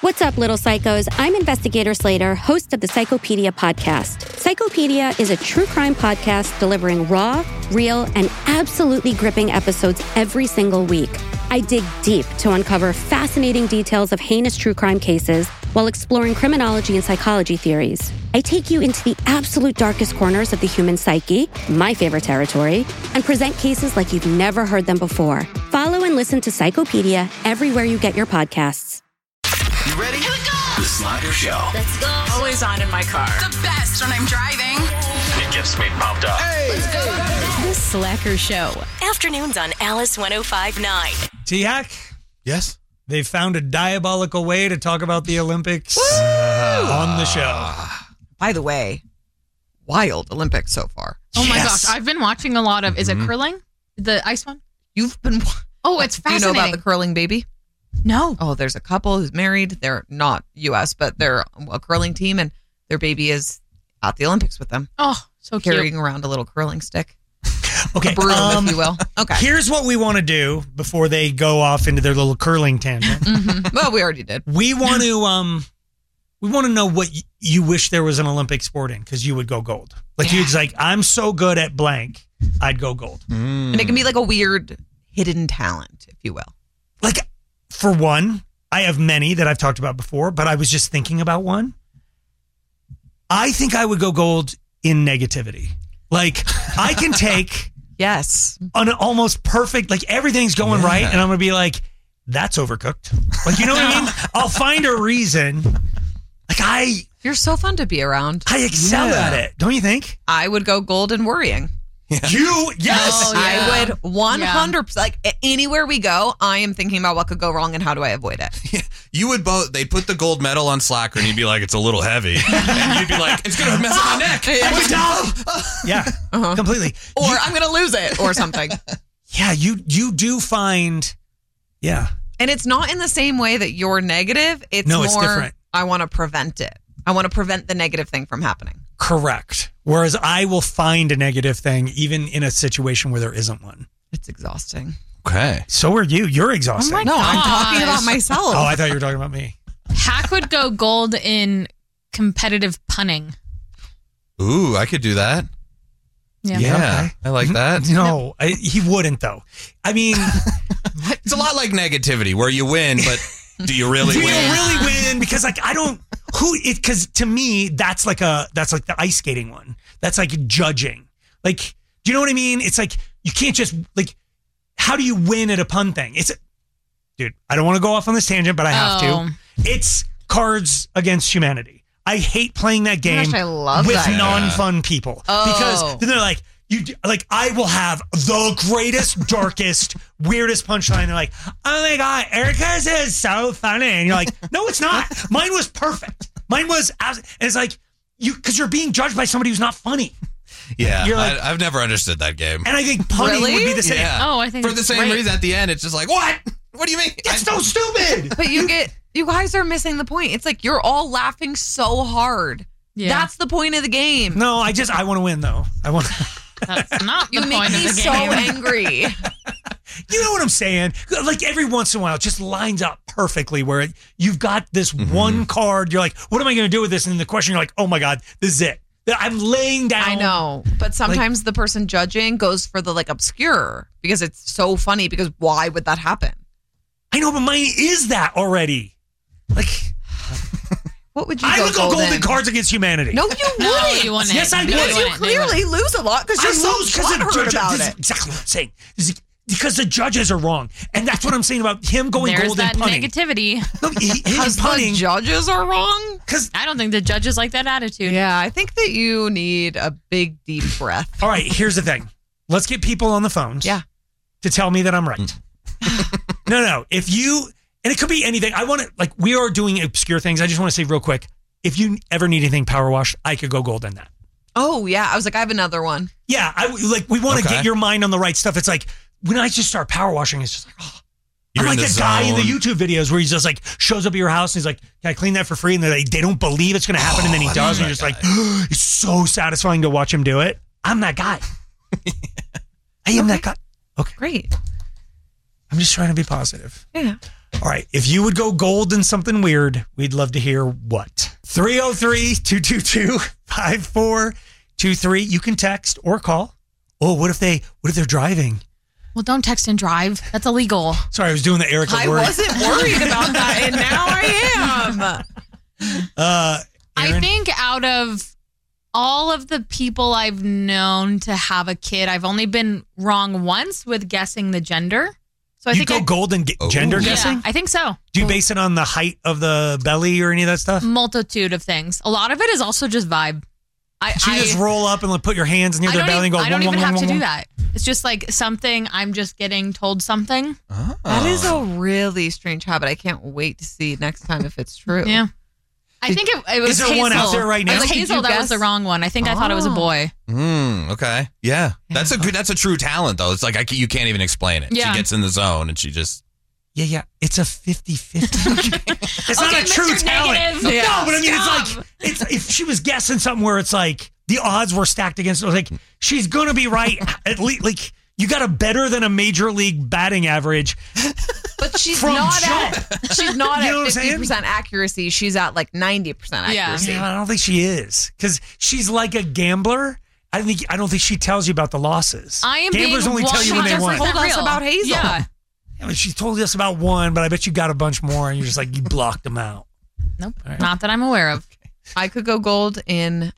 What's up, little psychos? I'm Investigator Slater, host of the Psychopedia podcast. Psychopedia is a true crime podcast delivering raw, real, and absolutely gripping episodes every single week. I dig deep to uncover fascinating details of heinous true crime cases while exploring criminology and psychology theories. I take you into the absolute darkest corners of the human psyche, my favorite territory, and present cases like you've never heard them before. Follow and listen to Psychopedia everywhere you get your podcasts. You ready? Here we go! The Slacker Show. Let's go. Always on in my car. The best when I'm driving. It gets me pumped up. Hey! Let's go. The Slacker Show. Afternoons on Alice 105.9. T-Hack? Yes? They found a diabolical way to talk about the Olympics on the show. By the way, wild Olympics so far. Oh my gosh, I've been watching a lot of, is it curling? The ice one? You've been... Oh, it's fascinating. Do you know about the curling baby? No. Oh, there's a couple who's married. They're not U.S., but they're a curling team, and their baby is at the Olympics with them. Oh, so cute. Carrying around a little curling stick. Okay, a broom, if you will. Okay. Here's what we want to do before they go off into their little curling tangent. Well, we already did. We want to know what you wish there was an Olympic sport in, because you would go gold. Like you're just like, I'm so good at blank, I'd go gold. And it can be like a weird hidden talent, if you will. Like, for one, I have many that I've talked about before, but I was just thinking about one. I think I would go gold in negativity. Like, I can take yes an almost perfect, like everything's going right, and I'm going to be like, that's overcooked. Like, you know what I mean? I'll find a reason. Like, you're so fun to be around. I excel at it. Don't you think? I would go gold in worrying. Yeah. Yes. Oh, yeah. I would 100%. Like anywhere we go, I am thinking about what could go wrong and how do I avoid it. Yeah. You would both. They'd put the gold medal on Slacker, and you'd be like, "It's a little heavy," and you'd be like, "It's gonna mess up my neck." Yeah, completely. Or I'm gonna lose it, or something. Yeah, you do find. Yeah, and it's not in the same way that you're negative. It's more, it's different. I want to prevent it. I want to prevent the negative thing from happening. Correct. Whereas I will find a negative thing even in a situation where there isn't one. It's exhausting. Okay. So are you. You're exhausted. Oh my no, gosh. I'm talking about myself. Oh, I thought you were talking about me. Hack would go gold in competitive punning. Ooh, I could do that. Yeah. Okay. I like that. No, he wouldn't though. I mean, it's a lot like negativity where you win, but do you really win? Do you really win? Because like I don't. Because to me, that's like the ice skating one. That's like judging. Like, do you know what I mean? It's like, you can't just like, how do you win at a pun thing? Dude, I don't want to go off on this tangent, but I have to. It's Cards Against Humanity. I hate playing that game with non-fun people. Because they're like, I will have the greatest, darkest, weirdest punchline. They're like, oh my God, Erica's is so funny. And you're like, no, it's not. Mine was perfect. Mine was, and it's like, because you're being judged by somebody who's not funny. Yeah, like, I've never understood that game. And I think punning would be the same. Yeah. Oh, I think for the same reason at the end, it's just like, what? What do you mean? That's so stupid. But you guys are missing the point. It's like you're all laughing so hard. Yeah. That's the point of the game. No, I want to win though. That's not the point of the game. You make me so angry. You know what I'm saying? Like every once in a while, it just lines up perfectly where you've got this one card. You're like, what am I going to do with this? And the question, you're like, oh my God, this is it. I'm laying down. I know. But sometimes the person judging goes for the like obscure because it's so funny because why would that happen? I know, but mine is that already. Like, what would you I go would go golden Cards Against Humanity. No, you wouldn't. No, you wouldn't. Yes, I would. Because you clearly lose a lot because you're so butthurt about it. Exactly what I'm saying. Because the judges are wrong. And that's what I'm saying about him going There's gold and punning. negativity. No, because the judges are wrong? Because I don't think the judges like that attitude. Yeah, I think that you need a big, deep breath. All right, here's the thing. Let's get people on the phones to tell me that I'm right. No. If you, and it could be anything. I want to, like, we are doing obscure things. I just want to say real quick, if you ever need anything power washed, I could go gold in that. Oh, yeah. I was like, I have another one. Yeah, we want to get your mind on the right stuff. It's like, when I just start power washing, it's just like, oh. I'm like that guy in the YouTube videos where he's just like, shows up at your house and he's like, can I clean that for free? And they don't believe it's going to happen. And then he does. And you're just like, it's so satisfying to watch him do it. I'm that guy. I am that guy. Okay. Great. I'm just trying to be positive. Yeah. All right. If you would go gold in something weird, we'd love to hear what. 303-222-5423. You can text or call. Oh, what if they're driving? Well, don't text and drive. That's illegal. Sorry, I was doing the Erica I word. wasn't worried about that, and now I am. I think out of all of the people I've known to have a kid, I've only been wrong once with guessing the gender. So I You think go gold in gender guessing? Yeah, I think so. Do you base it on the height of the belly or any of that stuff? Multitude of things. A lot of it is also just vibe. So you just roll up and like, put your hands near their belly and go. I don't wong, even wong, have wong, to wong. do that. It's just like something I'm just getting told something. That is a really strange habit. I can't wait to see next time if it's true. Yeah. I think it was Is there Hazel. one out there right now? It was Like, did Hazel you that was guess? the wrong one. I think I thought it was a boy. Okay. Yeah. That's a true talent though. It's like you can't even explain it. Yeah. She gets in the zone and she just. Yeah. It's a 50-50. It's not a true Mr. talent. Negative. No, Yeah. but I mean, Stop. it's like if she was guessing something where it's like the odds were stacked against her, like she's gonna be right at least. Like you got a better than a major league batting average. But she's From not jump. she's not You know what I'm at saying? 50% accuracy. She's at like 90% accuracy. Yeah, I don't think she is because she's like a gambler. I don't think she tells you about the losses. I am Gamblers being only tell you when they 100% won. Told us real. about Hazel. Yeah. I mean, she told us about one, but I bet you got a bunch more, and you're just like you blocked them out. Nope. All right. Not that I'm aware of. I could go gold in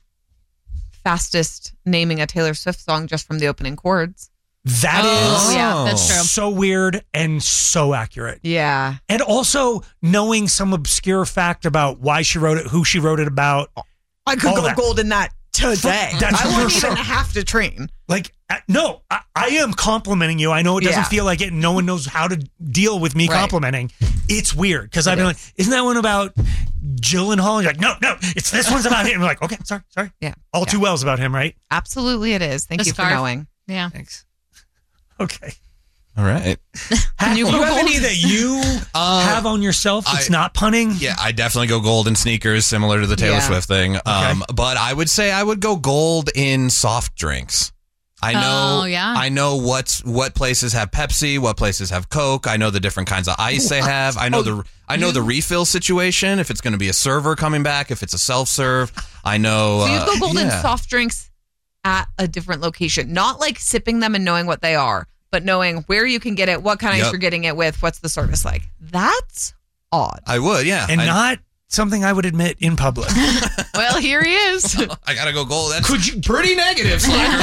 fastest naming a Taylor Swift song just from the opening chords. That Oh, is yeah, that's true. so weird and so accurate. Yeah. And also knowing some obscure fact about why she wrote it, who she wrote it about. I could All go that. gold in that today. That's I won't for even sure. have to train. Like, no, I am complimenting you. I know it doesn't Yeah. feel like it. No one knows how to deal with me Right. complimenting. It's weird because I've been like, isn't that one about Gyllenhaal? And you're like, no, it's this one's about him. I'm like, okay, sorry. Yeah. All Yeah. too well's about him, right? Absolutely it is. Thank The you for scarf. knowing. Yeah. Thanks. Okay. All right. Can you have any that you have on yourself that's not punning? Yeah, I definitely go gold in sneakers, similar to the Taylor Yeah. Swift thing. But I would say I would go gold in soft drinks. I know. Oh, yeah. I know what places have Pepsi, what places have Coke. I know the different kinds of ice they have. I know the refill situation. If it's going to be a server coming back, if it's a self serve, I know. So you go gold in yeah. soft drinks at a different location, not like sipping them and knowing what they are, but knowing where you can get it, what kind of ice you're getting it with, what's the service like. That's odd. I would, yeah, And not something I would admit in public. Well, here he is. I gotta go gold. That's Could you- pretty negative.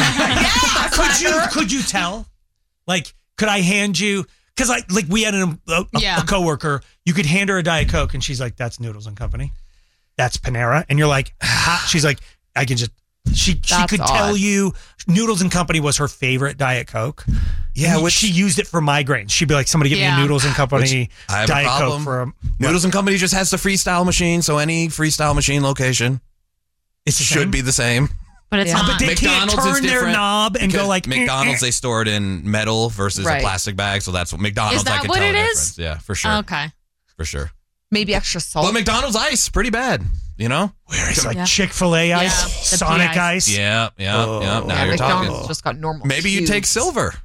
Could you tell? Like, could I hand you? Because we had a coworker. You could hand her a Diet Coke, and she's like, "That's Noodles and Company. That's Panera." And you're like, she's like, "I can just." She could tell odd. you Noodles and Company was her favorite Diet Coke. Yeah, And which she used it for migraines. She'd be like, "Somebody get me a Noodles and Company I have Diet a problem. Coke for a Noodles and Company just has the freestyle machine, so any freestyle machine location It's the should same? be the same. But it's Yeah. not. But they McDonald's can't is turn their different knob and go because like McDonald's. They store it in metal versus Right. a plastic bag, so that's what McDonald's. Is that I can what tell it the is? difference. Yeah, for sure. Okay. For sure. Maybe extra salt. But McDonald's ice, pretty bad. You know? Where it's like Yeah. Chick-fil-A Yeah, ice, the Sonic pea ice. Yeah. Now Yeah, you're McDonald's talking. just got normal. Maybe you take cubes. silver.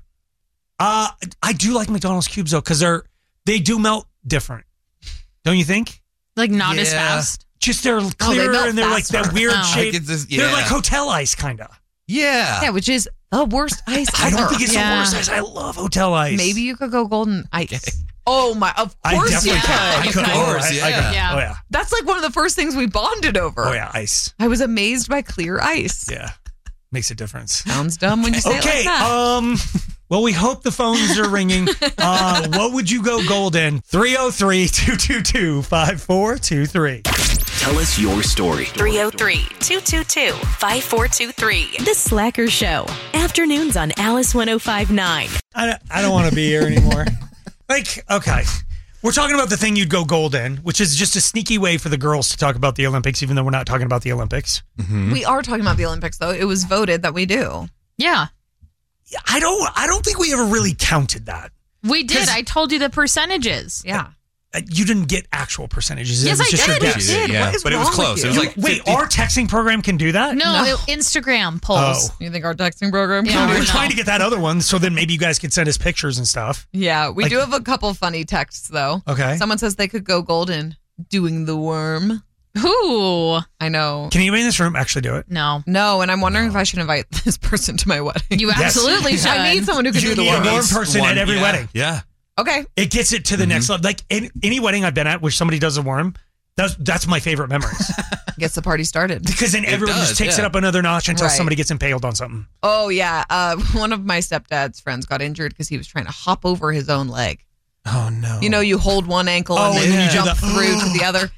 I do like McDonald's cubes though because they do melt different. Don't you think? Like not as Yeah. fast. Just they're clearer melt and they're like that faster. weird Oh. shape. I get this- They're yeah. like hotel ice kind of. Yeah. Yeah, which is the worst ice I ever. don't think it's Yeah. the worst ice. I love hotel ice. Maybe you could go golden ice. Oh my! Of I course definitely you can. could. I could. Of course, I yeah. could. Yeah. Oh yeah. That's like one of the first things we bonded over. Oh yeah. Ice. I was amazed by clear ice. Yeah. Makes a difference. Sounds dumb when you say Okay. it like that. Well, we hope the phones are ringing. What would you go gold in? 303-222-5423. Tell us your story. 303-222-5423. The Slacker Show. Afternoons on Alice 105.9. I don't want to be here anymore. Okay. We're talking about the thing you'd go gold in, which is just a sneaky way for the girls to talk about the Olympics, even though we're not talking about the Olympics. We are talking about the Olympics, though. It was voted that we do. Yeah. I don't think we ever really counted that. We did. 'Cause- I told you the percentages. Yeah. You didn't get actual percentages. Yes, it was I just did. your guess. did. Yeah, What is but it was wrong with close. you? It was like Wait, 50. our texting program can do that? No, Instagram polls. Oh. You think our texting program Yeah. can We do were it? trying to get that other one, so then maybe you guys could send us pictures and stuff. Yeah, we Like- do have a couple funny texts though. Okay. Someone says they could go golden doing the worm. Ooh, I know. Can anybody in this room actually do it? no. No, and I'm wondering if I should invite this person to my wedding. You absolutely should. I need someone who can You do the need a worm. warm person at every yeah, wedding. Yeah. Okay. It gets it to the next level. Like any wedding I've been at where somebody does a worm, that's my favorite memories. Gets the party started. Because then everyone does, just takes yeah. it up another notch until Right. somebody gets impaled on something. Oh yeah. One of my stepdad's friends got injured because he was trying to hop over his own leg. Oh no. You know, you hold one ankle Oh, and then yeah. you jump Do the- through to the other.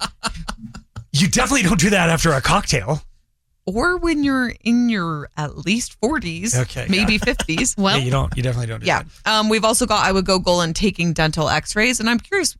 You definitely don't do that after a cocktail. Or when you're in your at least 40s, Okay, maybe 50s. Well, Yeah, you definitely don't do Yeah. that. We've also got I would go golden taking dental x-rays. And I'm curious.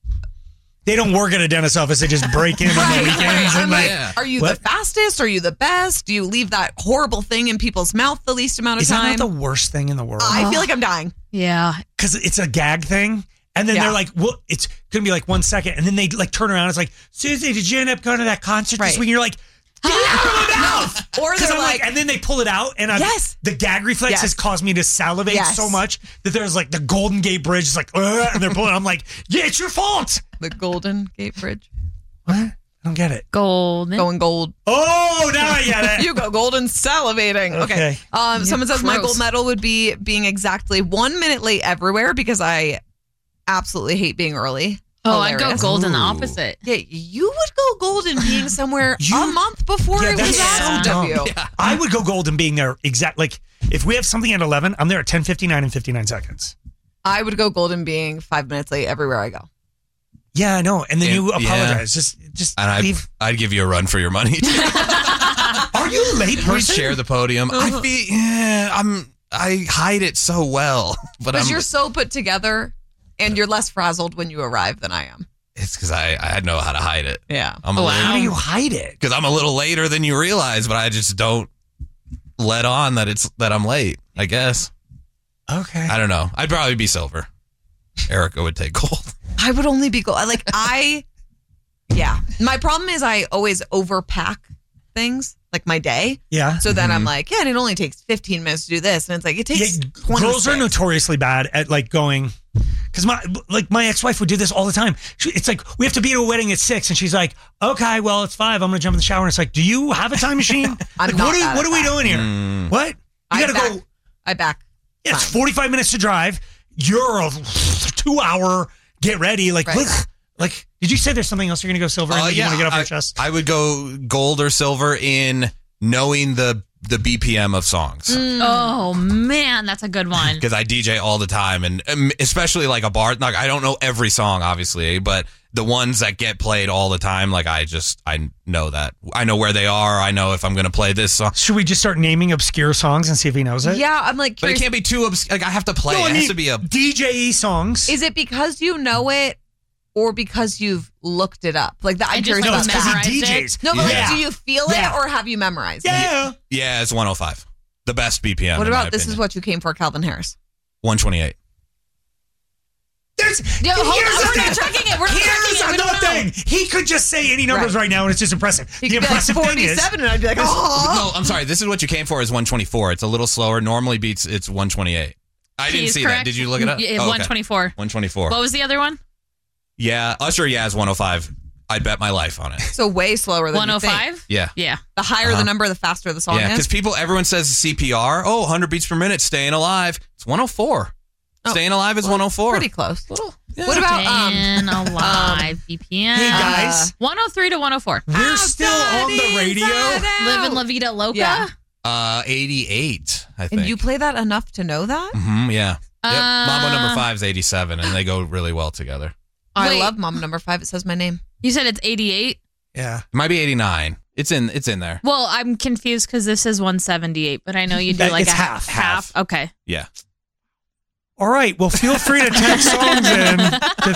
They don't work at a dentist's office. They just break in on the weekends. I'm And like, Yeah. are you What? the fastest? Are you the best? Do you leave that horrible thing in people's mouth the least amount of is that time? not the worst thing in the world? I feel like I'm dying. yeah. Because it's a gag thing. And then Yeah. they're like, well, it's going to be like 1 second. And then they like turn around. It's like, Susie, did you end up going to that concert Right. this week? And you're like, get it out of my mouth. Or 'Cause they're I'm like, and then they pull it out. And Yes. the gag reflex Yes. has caused me to salivate Yes. so much that there's like the Golden Gate Bridge is like, and they're pulling. I'm like, yeah, it's your fault. the Golden Gate Bridge. What? I don't get it. Golden. Going gold. Oh, now I get it. You go golden salivating. Okay. Okay. Someone says my gross. gold medal would be being exactly 1 minute late everywhere because I absolutely hate being early. Oh, I'd go Hilarious. golden the Ooh. opposite. Yeah, you would go golden being somewhere a month before Yeah, it was that's asked so of dumb. you. I would go golden being there exact. Like if we have something at 11, I'm there at 10:59 and 59 seconds. I would go golden being 5 minutes late everywhere I go. Yeah, I know. And then you Yeah. apologize. Just And leave. I'd give you a run for your money. Are you a late We person? share the podium. I feel I hide it so well, but Because you're so put together and you're less frazzled when you arrive than I am. it's because I know how to hide it. Yeah. I'm a How do little you hide it? because I'm a little later than you realize, but I just don't let on that I'm late. I guess Okay. I don't know. I'd probably be silver. Erica would take gold. I would only be like yeah. My problem is I always overpack things like my day. Yeah. So then I'm like, yeah, and it only takes 15 minutes to do this, and it's like it takes Yeah, 26. girls are notoriously bad at like going, because my ex-wife would do this all the time. It's like we have to be at a wedding at 6, and she's like, okay, well it's 5. I'm gonna jump in the shower, and it's like, do you have a time machine? I'm Like, not what bad are at we that. doing here? What? You I gotta back, go. I back. Yeah, it's fine. 45 minutes to drive. You're a 2-hour get ready. Like, Right. look, like, did you say there's something else you're gonna go silver? in that you want to get off your chest? I would go gold or silver in knowing the BPM of songs. Oh man, that's a good one. Because I DJ all the time, and especially like a bar. Like I don't know every song, obviously, but the ones that get played all the time, like I know that. I know where they are. I know if I'm going to play this song. Should we just start naming obscure songs and see if he knows it? Yeah, I'm like, But it curious, can't be too like I have to play. No, I it mean, has to be a. DJ songs. is it because you know it or because you've looked it up? Like that, I I'm just curious no, about it's because that. he memorized DJs. No, but Yeah. like, do you feel Yeah. it or have you memorized it? Yeah. Yeah, it's 105. The best BPM. What in my about this is opinion. what you came for, Calvin Harris? 128. Yo, hold on, Here's the we're not thing. tracking it. We're not Here's tracking it. We don't another know. thing. He could just say any numbers Right. right now, and it's just impressive. He The could be like impressive thing is, 47, and I'd be like, oh. No, I'm sorry. This is what you came for is 124. It's a little slower. Normally beats it's 128. I didn't He's see correct. that. Did you look it up? Yeah, Oh, okay. 124. 124. What was the other one? Yeah, Usher, yeah, is 105. I'd bet my life on it. So way slower than you think. 105? Yeah. Yeah. The higher the number, the faster the song Yeah, because is. everyone says CPR, 100 beats per minute, staying alive. It's 104. Oh, Staying alive is 104. Pretty close. Yeah. What about Staying alive, BPM. Hey, guys. 103 to 104. we're still on the radio. Living La Vida Loca. Yeah. 88, I think. And you play that enough to know that? Yeah. Yep. Mambo number Uh, 5 is 87, and they go really well together. I Wait. love Mom Number 5. It says my name. You said it's 88? Yeah. It might be 89. It's in there. Well, I'm confused because this is 178, but I know you do like It's a half. half. Okay. Yeah. All right. Well, feel free to text songs in to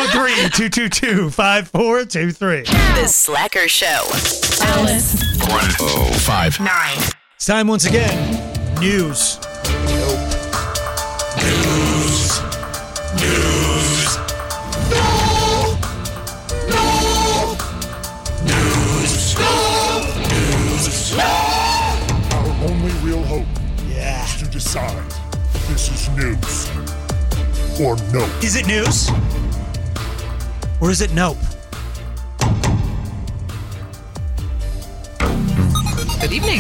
303-222-5423. The Slacker Show. Alice. 105. It's time once again. News. decide. This is news or nope. Is it news? Or is it nope? Good evening.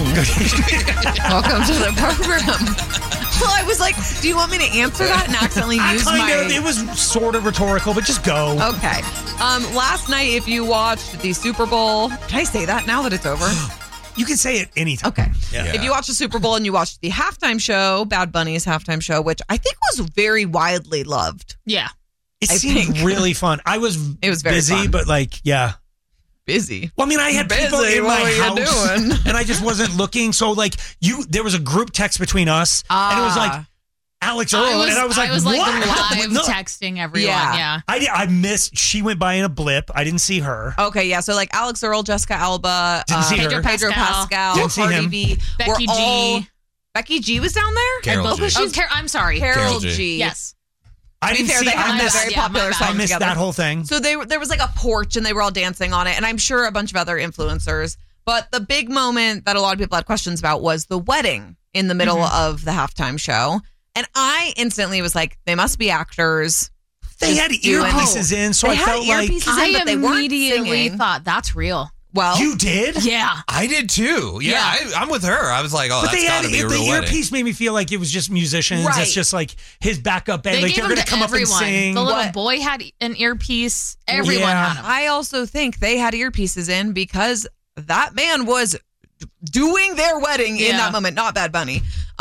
Welcome to the program. Well, I was like, do you want me to answer that and accidentally use It was sort of rhetorical, but just go. Okay. Last night, if you watched the Super Bowl, can I say that now that it's over? You can say it anytime. Okay. Yeah. If you watched the Super Bowl and you watched the halftime show, Bad Bunny's halftime show, which I think was very widely loved. Yeah. It I seemed think. really fun. It was very busy, fun. but yeah. Busy. Well, I mean, I had people Busy, in what my were you house, doing? and I just wasn't looking. So, there was a group text between us, and it was like Alex Earl, and I was like, live what? No. texting everyone. Yeah. Yeah. I missed. She went by in a blip. I didn't see her. Okay, yeah. So like Alex Earl, Jessica Alba, Didn't see her. Pedro Pascal, Didn't see Cardi him. B, Becky were G. all- Becky G was down there. Carol G. I'm sorry. Carol G. G. Yes. I To be didn't fair, see. they had I that missed, very Yeah, popular my bad. song I missed together. that whole thing. So there was like a porch and they were all dancing on it, and I'm sure a bunch of other influencers. But the big moment that a lot of people had questions about was the wedding in the middle of the halftime show, and I instantly was like, they must be actors. They had earpieces in, so They I had felt like earpieces in, but they weren't immediately singing. thought that's real. Well, you did. Yeah. I did too. Yeah, Yeah. I'm with her. I was like, oh, But that's they had got to be a the real wedding. earpiece made me feel like it was just musicians. Right. It's just like his backup band. They Like gave they're them going to to come up and everyone. sing. The little What? boy had an earpiece. Everyone Yeah. had them. I also think they had earpieces in because that man was doing their wedding in Yeah. that moment, not Bad Bunny.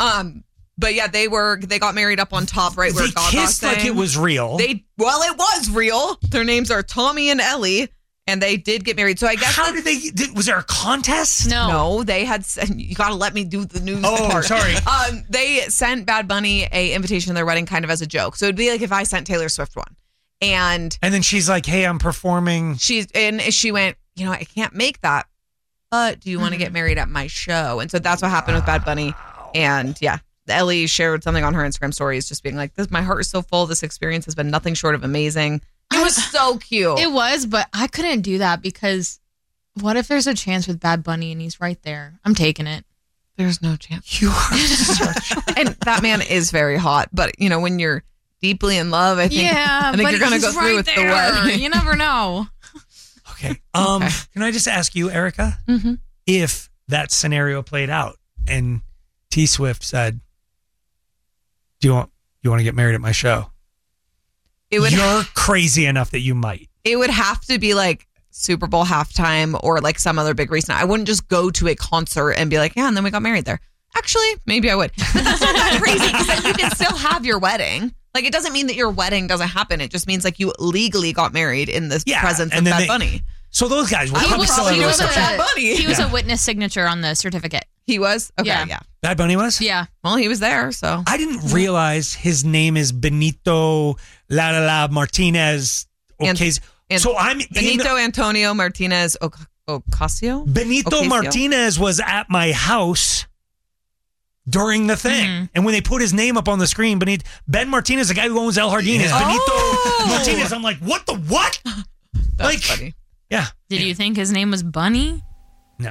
But yeah, they got married up on top, right where They Gaga kissed sang. like it was real. It was real. Their names are Tommy and Ellie, and they did get married. So I guess How did they? Was there a contest? No, they had. You got to let me do the news Oh, part. sorry. They sent Bad Bunny a invitation to their wedding, kind of as a joke. So it'd be like if I sent Taylor Swift one, and And then she's like, "Hey, I'm performing." she went, I can't make that. But do you want to get married at my show? And so that's what happened with Bad Bunny. And yeah, Ellie shared something on her Instagram stories, just being like, "This, my heart is so full. This experience has been nothing short of amazing." It was so cute. It was, but I couldn't do that because what if there's a chance with Bad Bunny and he's right there? I'm taking it. There's no chance. You are such. And that man is very hot. But when you're deeply in love, I think Yeah, I think but you're gonna he's go through right with the there. wedding. You never know. Okay. Can I just ask you, Erica, if that scenario played out and T Swift said, "Do you want to get married at my show?" You're crazy enough that you might. It would have to be like Super Bowl halftime or like some other big reason. I wouldn't just go to a concert and be like, yeah, and then we got married there. Actually, maybe I would. But that's not that crazy because then you can still have your wedding. Like, it doesn't mean that your wedding doesn't happen. It just means like you legally got married in the presence of Bad Bunny. So those guys will He probably was, still have he a was reception. Bad Bunny. he was Yeah. a witness signature on the certificate. He was? Okay, yeah. Bad Bunny was? Yeah. Well, he was there, so. I didn't realize his name is Benito Martinez. Okay, so I'm Benito Antonio Martinez Ocasio? Benito Ocasio? Martinez was at my house during the thing. And when they put his name up on the screen, Ben Martinez, the guy who owns El Jardín, is Benito Martinez. I'm like, what the what? That's funny. Yeah. Did you think his name was Bunny? No.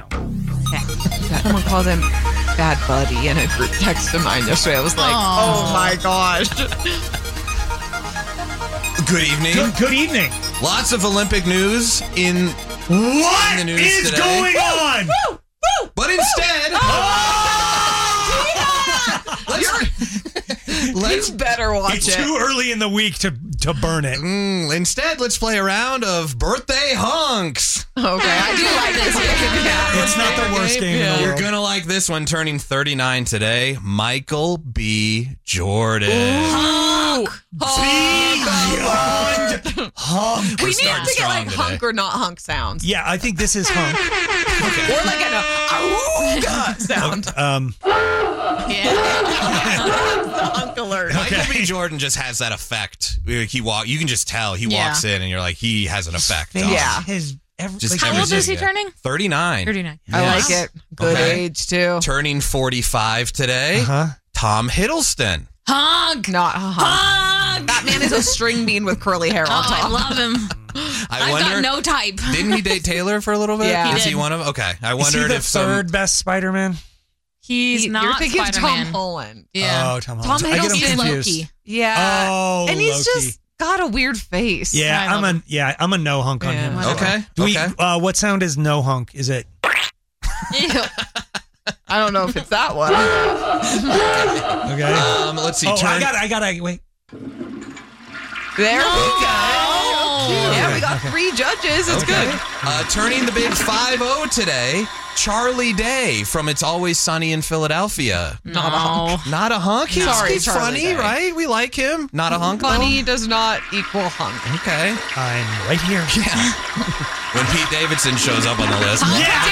Someone called him Bad Buddy in a group text of mine yesterday. I was like, oh my gosh. Good evening. Good evening. Lots of Olympic news in What the news is today. going on? But instead, let's You better watch It's it. too early in the week to burn it. instead let's play a round of birthday hunks. Okay, I do like this game. Yeah. It's not the worst game in the You're world. gonna like this one. Turning 39 today, Michael B. Jordan. Beyond hunk. We need starting to get strong like today. hunk or not hunk sounds. Yeah, I think this is hunk. Or like an auga sound. Hunk alert. Michael B. Jordan just has that effect. You can just tell he walks in, and you're like, he has an effect. on Yeah. His Just How old is he everything. turning? 39. 39. I Yes. like it. Good Okay. age too. Turning 45 today, Uh-huh. Tom Hiddleston. Hunk. Not a hunk. Hunk. That man is a string bean with curly hair on Oh, top. I love him. I I've wonder. got no type. Didn't he date Taylor for a little bit? Yeah. Is He he did. one of them? Okay. I Is he wondered the if some. third best Spider-Man? He's not You're thinking of Spider-Man. Tom Holland. Yeah. Oh, Tom Holland. Tom I get him Hiddleston. confused. Loki. Yeah. Oh, and he's Loki. just got a weird face. Yeah, I love I'm a no hunk on Yeah, him. whatever. Okay. Do we, Okay. what sound is no hunk? Is it? Ew. I don't know if it's that one. Okay. Let's see. Oh, turn- I gotta wait. There we go. Oh. Yeah, we got 3 judges. It's Okay. good. Turning the big 5-0 today, Charlie Day from It's Always Sunny in Philadelphia. Not a hunk. Not a hunk? He's, Sorry, he's Charlie funny, Day. right? We like him. Not a hunk, Funny does not equal hunk. though? Okay. I'm right here. Yeah. When Pete Davidson shows up on the list.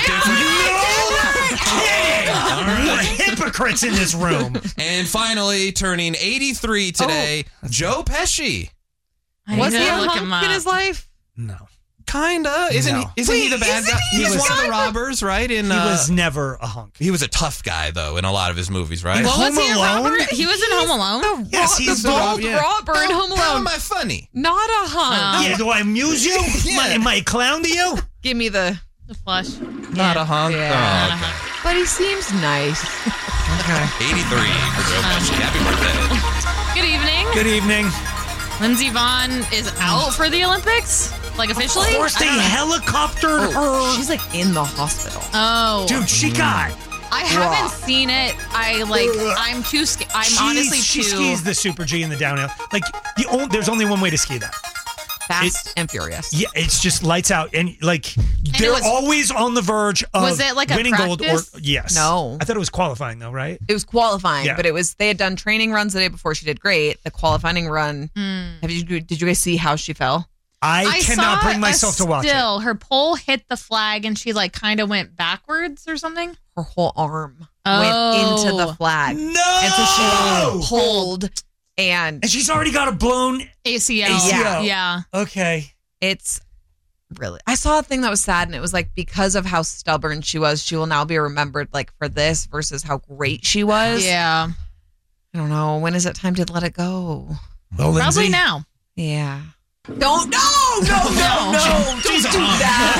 We're hypocrites in this room. And finally, turning 83 today, Joe Pesci. I Was need he to a look him hunk in up. his life? No. Kinda. Isn't No. he the bad guy? he? He was He one of the was- robbers, right? In He was never a hunk. he was a tough guy though in a lot of his movies, right? What was Home he a Alone? robber? He was in Home Alone? Yes, he's the the bald yeah. robber in Home How Alone. am I funny? Not a hunk. Yeah, do I amuse you? Am I a clown to you? Give me the. The flush. Not a hunk. Yeah. Oh, okay. But he seems nice. 83 for Joe Pesci. Happy birthday. Good evening. Good evening. Lindsey Vonn is out for the Olympics? Like officially? Of course, they helicoptered her. She's like in the hospital. Oh. Dude, she got. I haven't seen it. I'm too scared. I'm honestly She too. skis the Super G in the downhill. Like, there's only one way to ski that. Fast and furious. Yeah, it's just lights out. And, like, they're was- always on the verge of Was it like a winning gold. Or practice? yes. No. I thought it was qualifying, though, right? It was qualifying, Yeah. but they had done training runs the day before. She did great. The qualifying run. Did you guys see how she fell? I cannot saw bring myself to watch it. Still, her pole hit the flag and she like kind of went backwards or something. Her whole arm Oh. went into the flag. No! And so she pulled, and And she's already got a blown. ACL. ACL. Yeah. Okay. it's really. I saw a thing that was sad, and it was like because of how stubborn she was, she will now be remembered like for this versus how great she was. Yeah. I don't know. When is it time to let it go? Well, Lindsay, Probably now. Yeah. Don't. No. Don't do that.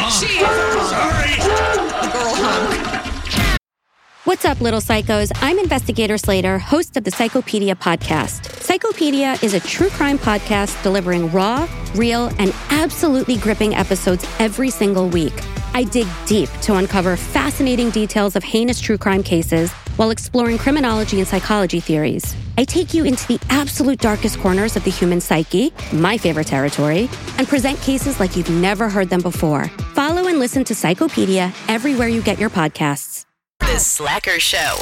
Sorry. Girl hunk. What's up, little psychos? I'm Investigator Slater, host of the Psychopedia podcast. Psychopedia is a true crime podcast delivering raw, real, and absolutely gripping episodes every single week. I dig deep to uncover fascinating details of heinous true crime cases while exploring criminology and psychology theories. I take you into the absolute darkest corners of the human psyche, my favorite territory, and present cases like you've never heard them before. Follow and listen to Psychopedia everywhere you get your podcasts. The Slacker Show.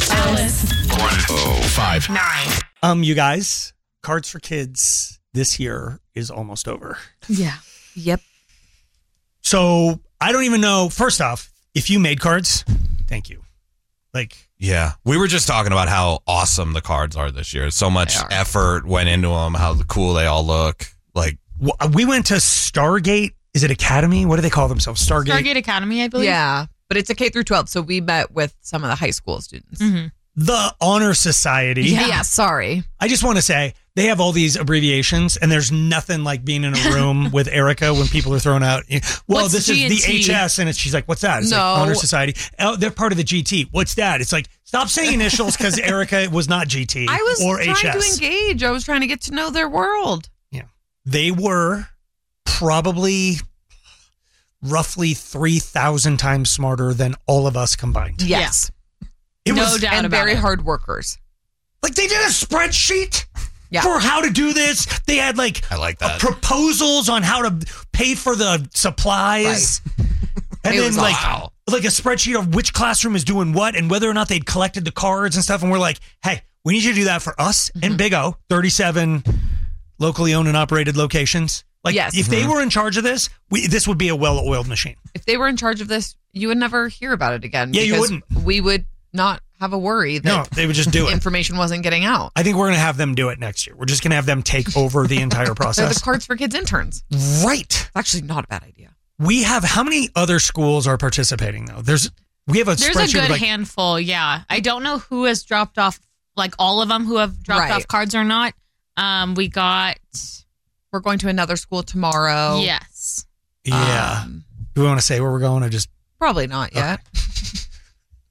1059. You guys, Cards for Kids this year is almost over. Yeah. Yep. So I don't even know. First off, if you made cards, thank you. Like, Yeah. We were just talking about how awesome the cards are this year. So much They are. effort went into them, how cool they all look. Like, we went to Stargate. Is it Academy? What do they call themselves? Stargate Academy, I believe. Yeah, but it's a K through 12, so we met with some of the high school students. Mm-hmm. The Honor Society. Yeah, sorry. I just want to say they have all these abbreviations, and there's nothing like being in a room with Erica when people are throwing out. Well, What's this is G&T? the HS, and she's like, "What's that?" It's No. like Honor Society. Oh, they're part of the GT. What's that? It's like, stop saying initials because Erica was not GT I was or trying HS. to engage. I was trying to get to know their world. Yeah, they were probably roughly 3,000 times smarter than all of us combined. Yes. It No was doubt And about very it. hard workers. like they did a spreadsheet Yeah. for how to do this. They had like I like that. proposals on how to pay for the supplies. And It then was like wow. like a spreadsheet of which classroom is doing what and whether or not they'd collected the cards and stuff. And we're like, hey, we need you to do that for us and Big O, 37 locally owned and operated locations. Like Yes. if they were in charge of this, this would be a well-oiled machine. If they were in charge of this, you would never hear about it again. Yeah, you because wouldn't. We would not have a worry No, that they would just do it. information wasn't getting out. I think we're going to have them do it next year. We're just going to have them take over the entire They're process. the Cards for Kids interns. Right. It's actually not a bad idea. We have, how many other schools are participating though? We have a There's spreadsheet a of good like, handful, yeah. I don't know who has dropped off, like all of them who have dropped Right. off cards or not. We got, We're going to another school tomorrow. yes. yeah. Um, Do we want to say where we're going or just, probably not yet.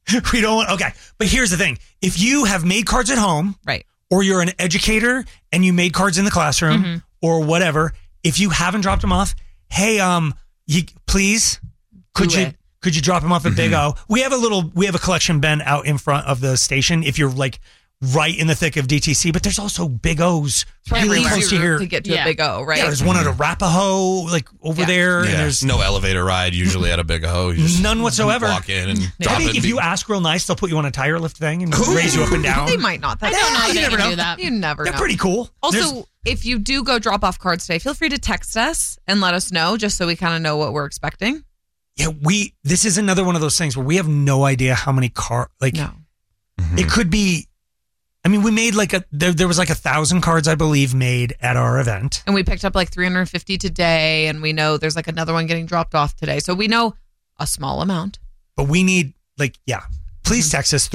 We don't. Okay, but here's the thing: if you have made cards at home, Right. or you're an educator and you made cards in the classroom, or whatever, if you haven't dropped them off, hey, please, could you drop them off at Big O? We have a collection bin out in front of the station. If you're like right in the thick of DTC, but there's also Big O's really close to here. To get to a Big O, right? Yeah, there's one at Arapahoe, like over there. Yeah, And there's no elevator ride usually at a Big O. You just none whatsoever. Walk in and I drop think it. if you ask real nice, they'll put you on a tire lift thing and raise you up and down. They might not. I don't know you if they never can know. do that. You never They're know. pretty cool. Also, if you do go drop off cards today, feel free to text us and let us know, just so we kind of know what we're expecting. Yeah, this is another one of those things where we have no idea how many No. It could be. I mean, we made there was 1,000 cards, I believe, made at our event. And we picked up 350 today, and we know there's another one getting dropped off today. So we know a small amount. But we need, please text us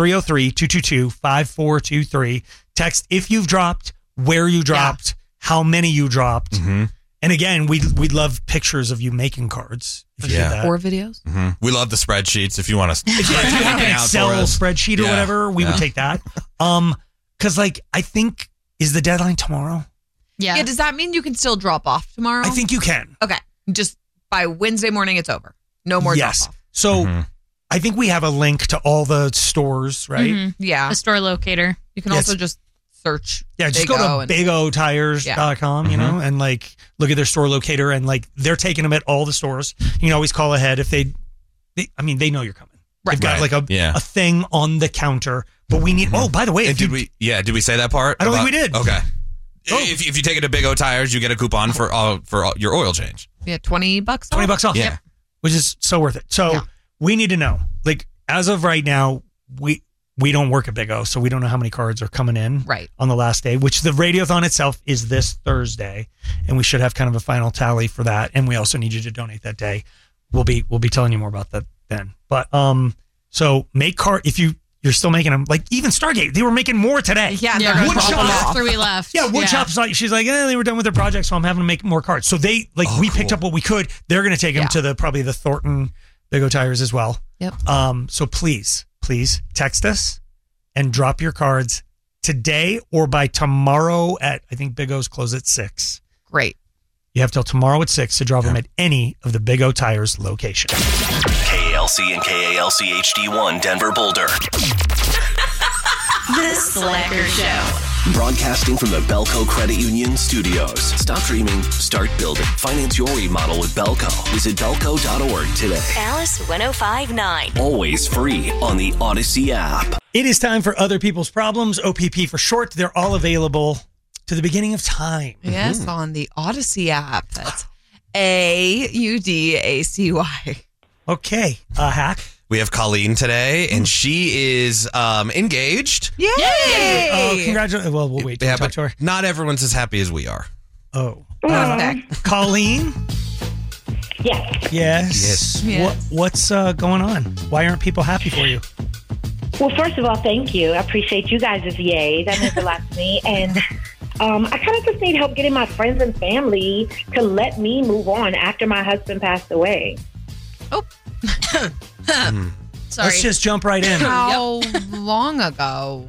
303-222-5423. Text if you've dropped, where you dropped, how many you dropped. Mm-hmm. And again, we'd love pictures of you making cards. If you did that. Or videos. Mm-hmm. We love the spreadsheets. If you want to, If you have an Excel spreadsheet or whatever, we would take that. Because I think, is the deadline tomorrow? Yeah. Yeah. Does that mean you can still drop off tomorrow? I think you can. Okay. Just by Wednesday morning, it's over. No more drop off. So I think we have a link to all the stores, right? Yeah. A store locator. You can also just search. Yeah, just Big go O to bigotires.com, you know, and look at their store locator, and they're taking them at all the stores. You can always call ahead if they know you're coming. Right. They've got a thing on the counter, but we need, oh, by the way. And did we say that part? I don't think we did. Okay. If you take it to Big O Tires, you get a coupon for your oil change. Yeah, $20 off. $20 off. Yeah. Which is so worth it. So we need to know, as of right now, we don't work at Big O, so we don't know how many cards are coming in on the last day, which the Radiothon itself is this Thursday, and we should have kind of a final tally for that. And we also need you to donate that day. We'll be telling you more about that then. But so make card if you're still making them, even Stargate, they were making more today. Yeah, Woodshop after we left. Yeah, Woodshop's she's they were done with their project, so I'm having to make more cards. So they we picked up what we could. They're going to take them to probably the Thornton Big O Tires as well. Yep. So please text us and drop your cards today or by tomorrow I think Big O's close at 6. Great. You have till tomorrow at 6 to drop them at any of the Big O Tires locations. KALC and KALC HD1 Denver Boulder. The Slacker Show. Broadcasting from the Belco Credit Union Studios. Stop dreaming, start building. Finance your remodel with Belco. Visit belco.org today. Alice 105.9. Always free on the Odyssey app. It is time for Other People's Problems, OPP for short. They're all available to the beginning of time. Yes, on the Odyssey app. That's AUDACY. Okay, Hack. We have Colleen today, and she is engaged. Yay! Oh, congratulations. Well, we'll wait till we talk to her. Not everyone's as happy as we are. Oh. Colleen? Yes. Yes. What's going on? Why aren't people happy for you? Well, first of all, thank you. I appreciate you guys' yay. That means a lot to me. And I kind of just need help getting my friends and family to let me move on after my husband passed away. Oh. Sorry. Let's just jump right in. How long ago?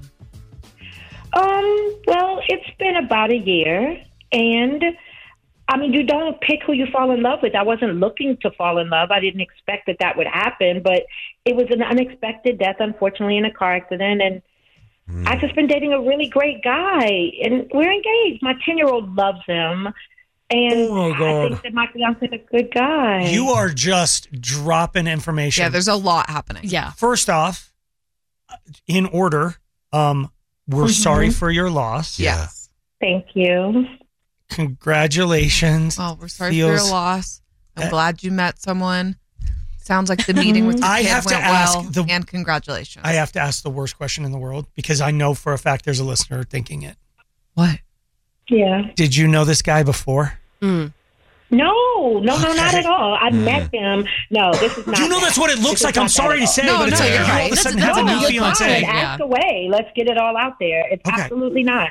Well, it's been about a year. And, I mean, you don't pick who you fall in love with. I wasn't looking to fall in love. I didn't expect that would happen. But it was an unexpected death, unfortunately, in a car accident. And I've just been dating a really great guy. And we're engaged. My 10-year-old loves him. And Oh, my God. I think that my fiance is a good guy. You are just dropping information. Yeah, there's a lot happening. Yeah. First off, in order, we're sorry for your loss. Yes. Thank you. Congratulations. Well, we're sorry for your loss. I'm glad you met someone. Sounds like the meeting with your I kid have to went ask well, and congratulations. I have to ask the worst question in the world because I know for a fact there's a listener thinking it. What? Yeah. Did you know this guy before? No, not at all. I met him. No, this is not. You know that's what it looks like. I'm sorry to say, but it's like you all of a sudden have a new fiance. Ask away. Let's get it all out there. It's absolutely not.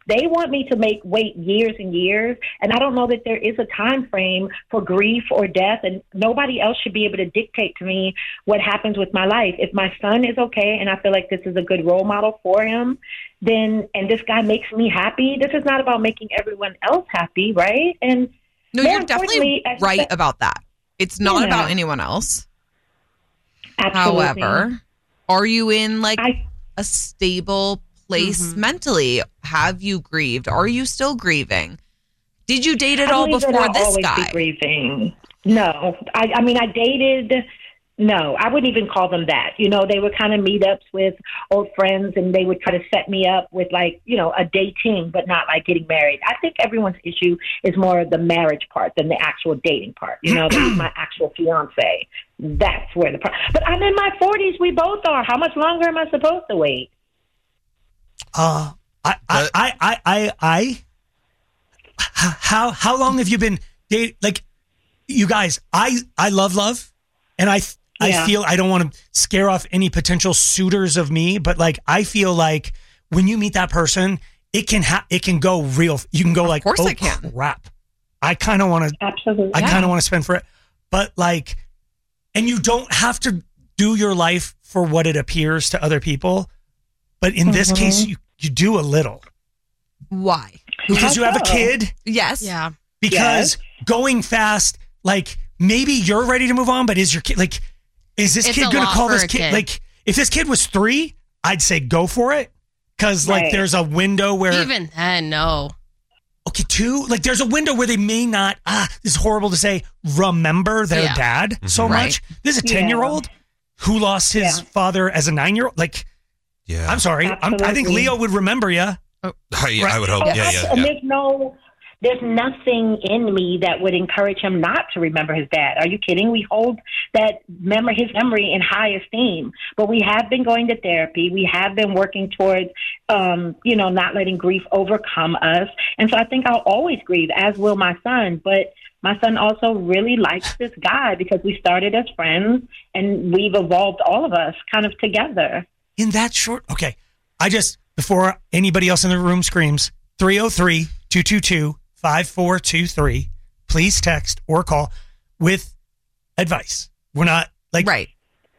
They want me to wait years and years, and I don't know that there is a time frame for grief or death, and nobody else should be able to dictate to me what happens with my life. If my son is okay and I feel like this is a good role model for him, then, and this guy makes me happy, this is not about making everyone else happy, right? And no, more you're definitely right about that. It's not about anyone else. Absolutely. However, are you in like a stable place mentally? Have you grieved? Are you still grieving? Did you date at all before this always guy? Be grieving. No, I mean, I dated. No, I wouldn't even call them that. You know, they were kind of meetups with old friends, and they would try to set me up with, like, you know, a dating, but not like getting married. I think everyone's issue is more of the marriage part than the actual dating part. You know, this is my actual fiance. That's where the problem. But I'm in my 40s. We both are. How much longer am I supposed to wait? How long have you been dating? Like, you guys, I love, and I feel I don't want to scare off any potential suitors of me, but like, I feel like when you meet that person, it can go real. You can go like, of course oh it can. Crap, I kind of want to. Absolutely, I kind of want to spend for it, but like, and you don't have to do your life for what it appears to other people, but in this case, you do a little. Why? Because you have a kid. Yes. Yeah. Because going fast, like, maybe you're ready to move on, but is your kid, like, is this kid going to call this kid? Like, if this kid was 3, I'd say go for it. Because, like, there's a window where. Even then, no. Okay, 2, like, there's a window where they may not, this is horrible to say, remember their dad so much. This is a 10-year-old who lost his father as a 9-year-old. Like, I'm sorry. I think Leo would remember you. I would hope. Yeah. There's nothing in me that would encourage him not to remember his dad. Are you kidding? We hold his memory in high esteem. But we have been going to therapy. We have been working towards, not letting grief overcome us. And so I think I'll always grieve, as will my son. But my son also really likes this guy because we started as friends and we've evolved, all of us, kind of together. In that short, okay. Before anybody else in the room screams, 303-222-5423. Please text or call with advice. We're not like right.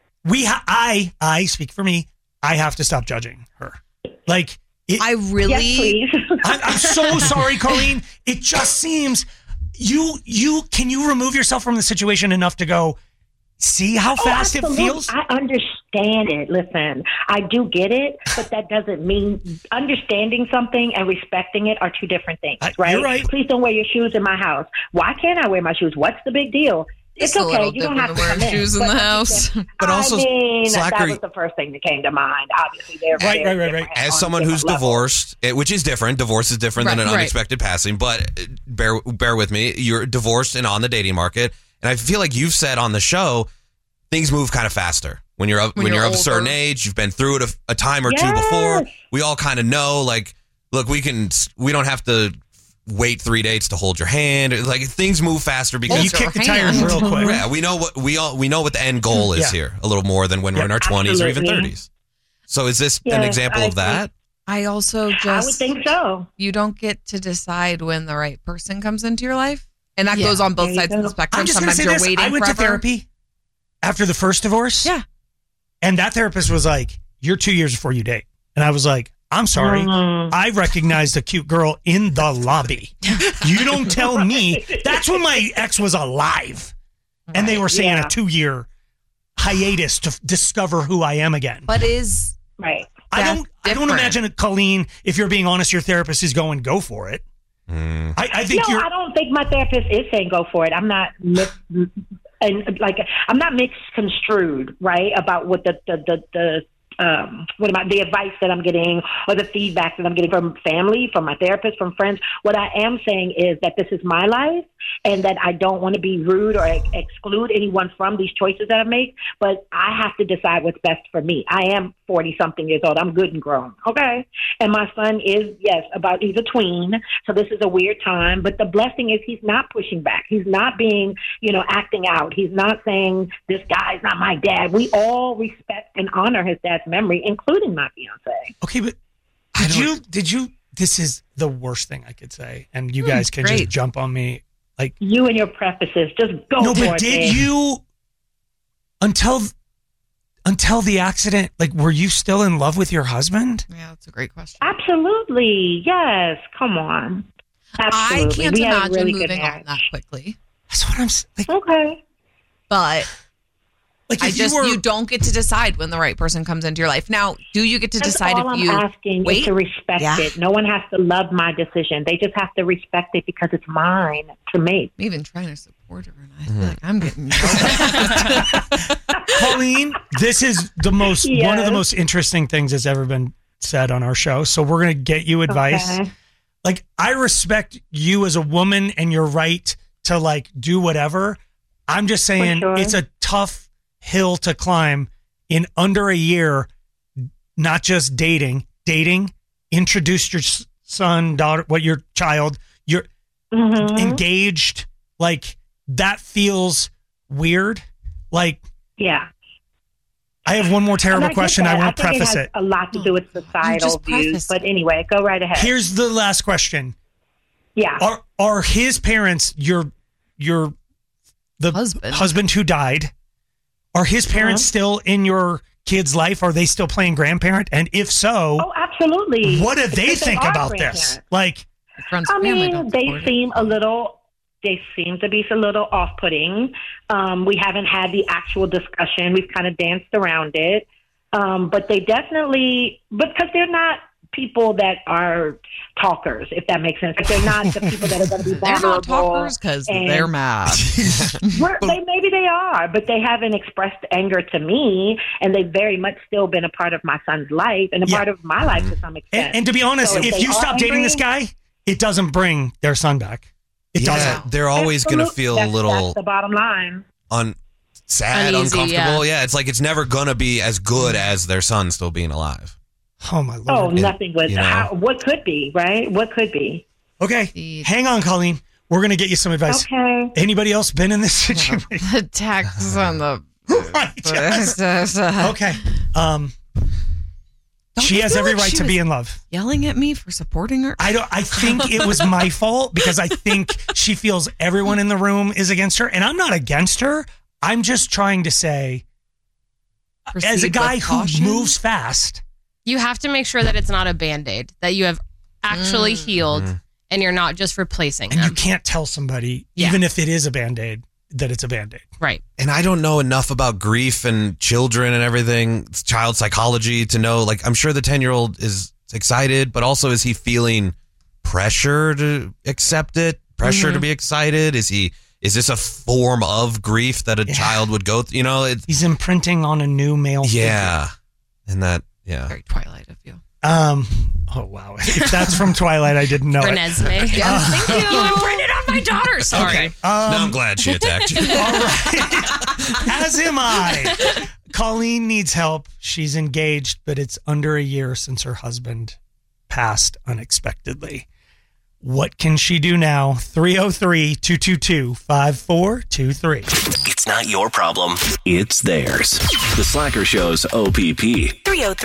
I speak for me. I have to stop judging her. Like I really. Yes, please. I'm so sorry, Colleen. It just seems can you remove yourself from the situation enough to go see how fast it feels? I understand it. Listen, I do get it, but that doesn't mean understanding something and respecting it are two different things, right? You're right. Please don't wear your shoes in my house. Why can't I wear my shoes? What's the big deal? It's okay. You don't have to wear shoes in the house. But also, that was the first thing that came to mind. Obviously, they're right. As someone who's divorced, which is different. Divorce is different than an unexpected passing. But bear with me. You're divorced and on the dating market. And I feel like you've said on the show, things move kind of faster when you're of a certain age. You've been through it a time or two before. We all kind of know, like, look, we don't have to wait 3 dates to hold your hand. Like, things move faster because you kick the tires real quick. Yeah, we know what the end goal is here a little more than when we're in our 20s or even 30s. So is this an example of that? I also I would think so. You don't get to decide when the right person comes into your life. And that goes on both sides of the spectrum. I'm just going to Sometimes say you're this. waiting I went forever. to therapy after the first divorce. Yeah. And that therapist was like, you're 2 years before you date. And I was like, I'm sorry. I recognized a cute girl in the lobby. You don't tell me. That's when my ex was alive. And they were saying a 2-year hiatus to discover who I am again. But is right. I don't imagine, Colleen, if you're being honest, your therapist is going, go for it. I think I don't think my therapist is saying go for it. I'm not I'm not mixed construed, right, about what the advice that I'm getting or the feedback that I'm getting from family, from my therapist, from friends. What I am saying is that this is my life and that I don't want to be rude or exclude anyone from these choices that I make, but I have to decide what's best for me. I am 40-something years old. I'm good and grown, okay? And my son is, he's a tween, so this is a weird time, but the blessing is he's not pushing back. He's not being, acting out. He's not saying, this guy's not my dad. We all respect and honor his dad's memory, including my fiance. Okay, but this is the worst thing I could say, and you guys can just jump on me. Like you and your prefaces, just go. No, for but it, did babe. you until the accident? Like, were you still in love with your husband? Yeah, that's a great question. Absolutely, yes. Come on. Absolutely. I can't We had a imagine really good moving on marriage. that quickly. That's what I'm like. Okay. But like, you don't get to decide when the right person comes into your life. Now, do you get to That's decide all if you I'm asking wait? is to respect it. No one has to love my decision. They just have to respect it because it's mine to make. I'm even trying to support her, and I feel like I'm getting Colleen, this is the most one of the Yes. most interesting things that's ever been said on our show. So we're gonna get you advice. Okay. Like, I respect you as a woman and your right to like do whatever. I'm just saying sure. it's a tough hill to climb in under a year. Not just dating, introduced your son, daughter, your child, you're engaged. Like, that feels weird. Like, yeah. I have one more terrible question. I won't think preface it. it. Has a lot to do with societal views, but anyway, go right ahead. Here's the last question. Yeah. Are his parents the husband who died? Are his parents still in your kid's life? Are they still playing grandparent? And if so, oh, absolutely. What do they Because think are about this? grandparents. Like, I mean, they seem to be a little off-putting. We haven't had the actual discussion. We've kind of danced around it. But they definitely, because they're not people that are talkers, if that makes sense. Like, they're not the people that are going to be They're vulnerable. not talkers because they're mad. Maybe they are, but they haven't expressed anger to me, and they've very much still been a part of my son's life and a part of my life to some extent. and to be honest, So if they you are stop dating angry, this guy, it doesn't bring their son back. It doesn't. They're always going to feel a that's little the bottom line. sad, Uneasy, uncomfortable. Yeah, it's like it's never going to be as good as their son still being alive. Oh my lord! Oh, nothing was. You know? What could be, right? What could be? Okay, hang on, Colleen. We're gonna get you some advice. Okay. Anybody else been in this situation? The tax on the okay. She has every right to be in love. Yelling at me for supporting her. I think it was my fault because I think she feels everyone in the room is against her, and I'm not against her. I'm just trying to say, as a guy who moves fast, you have to make sure that it's not a Band-Aid, that you have actually healed and you're not just replacing and them. you can't tell somebody, even if it is a Band-Aid, that it's a Band-Aid. Right. And I don't know enough about grief and children and everything, child psychology to know, like, I'm sure the 10-year-old is excited, but also is he feeling pressure to accept it? Pressure to be excited? Is this a form of grief that a child would go through? You know, he's imprinting on a new male figure. And that, very Twilight of you. Oh wow! If that's from Twilight, I didn't know Renesmee. it. Yes, thank you. I'm printed on my daughter. Sorry. Okay. now I'm glad she attacked you. All right. As am I. Colleen needs help. She's engaged, but it's under a year since her husband passed unexpectedly. What can she do now? 303-222-5423. It's not your problem. It's theirs. The Slacker Show's OPP.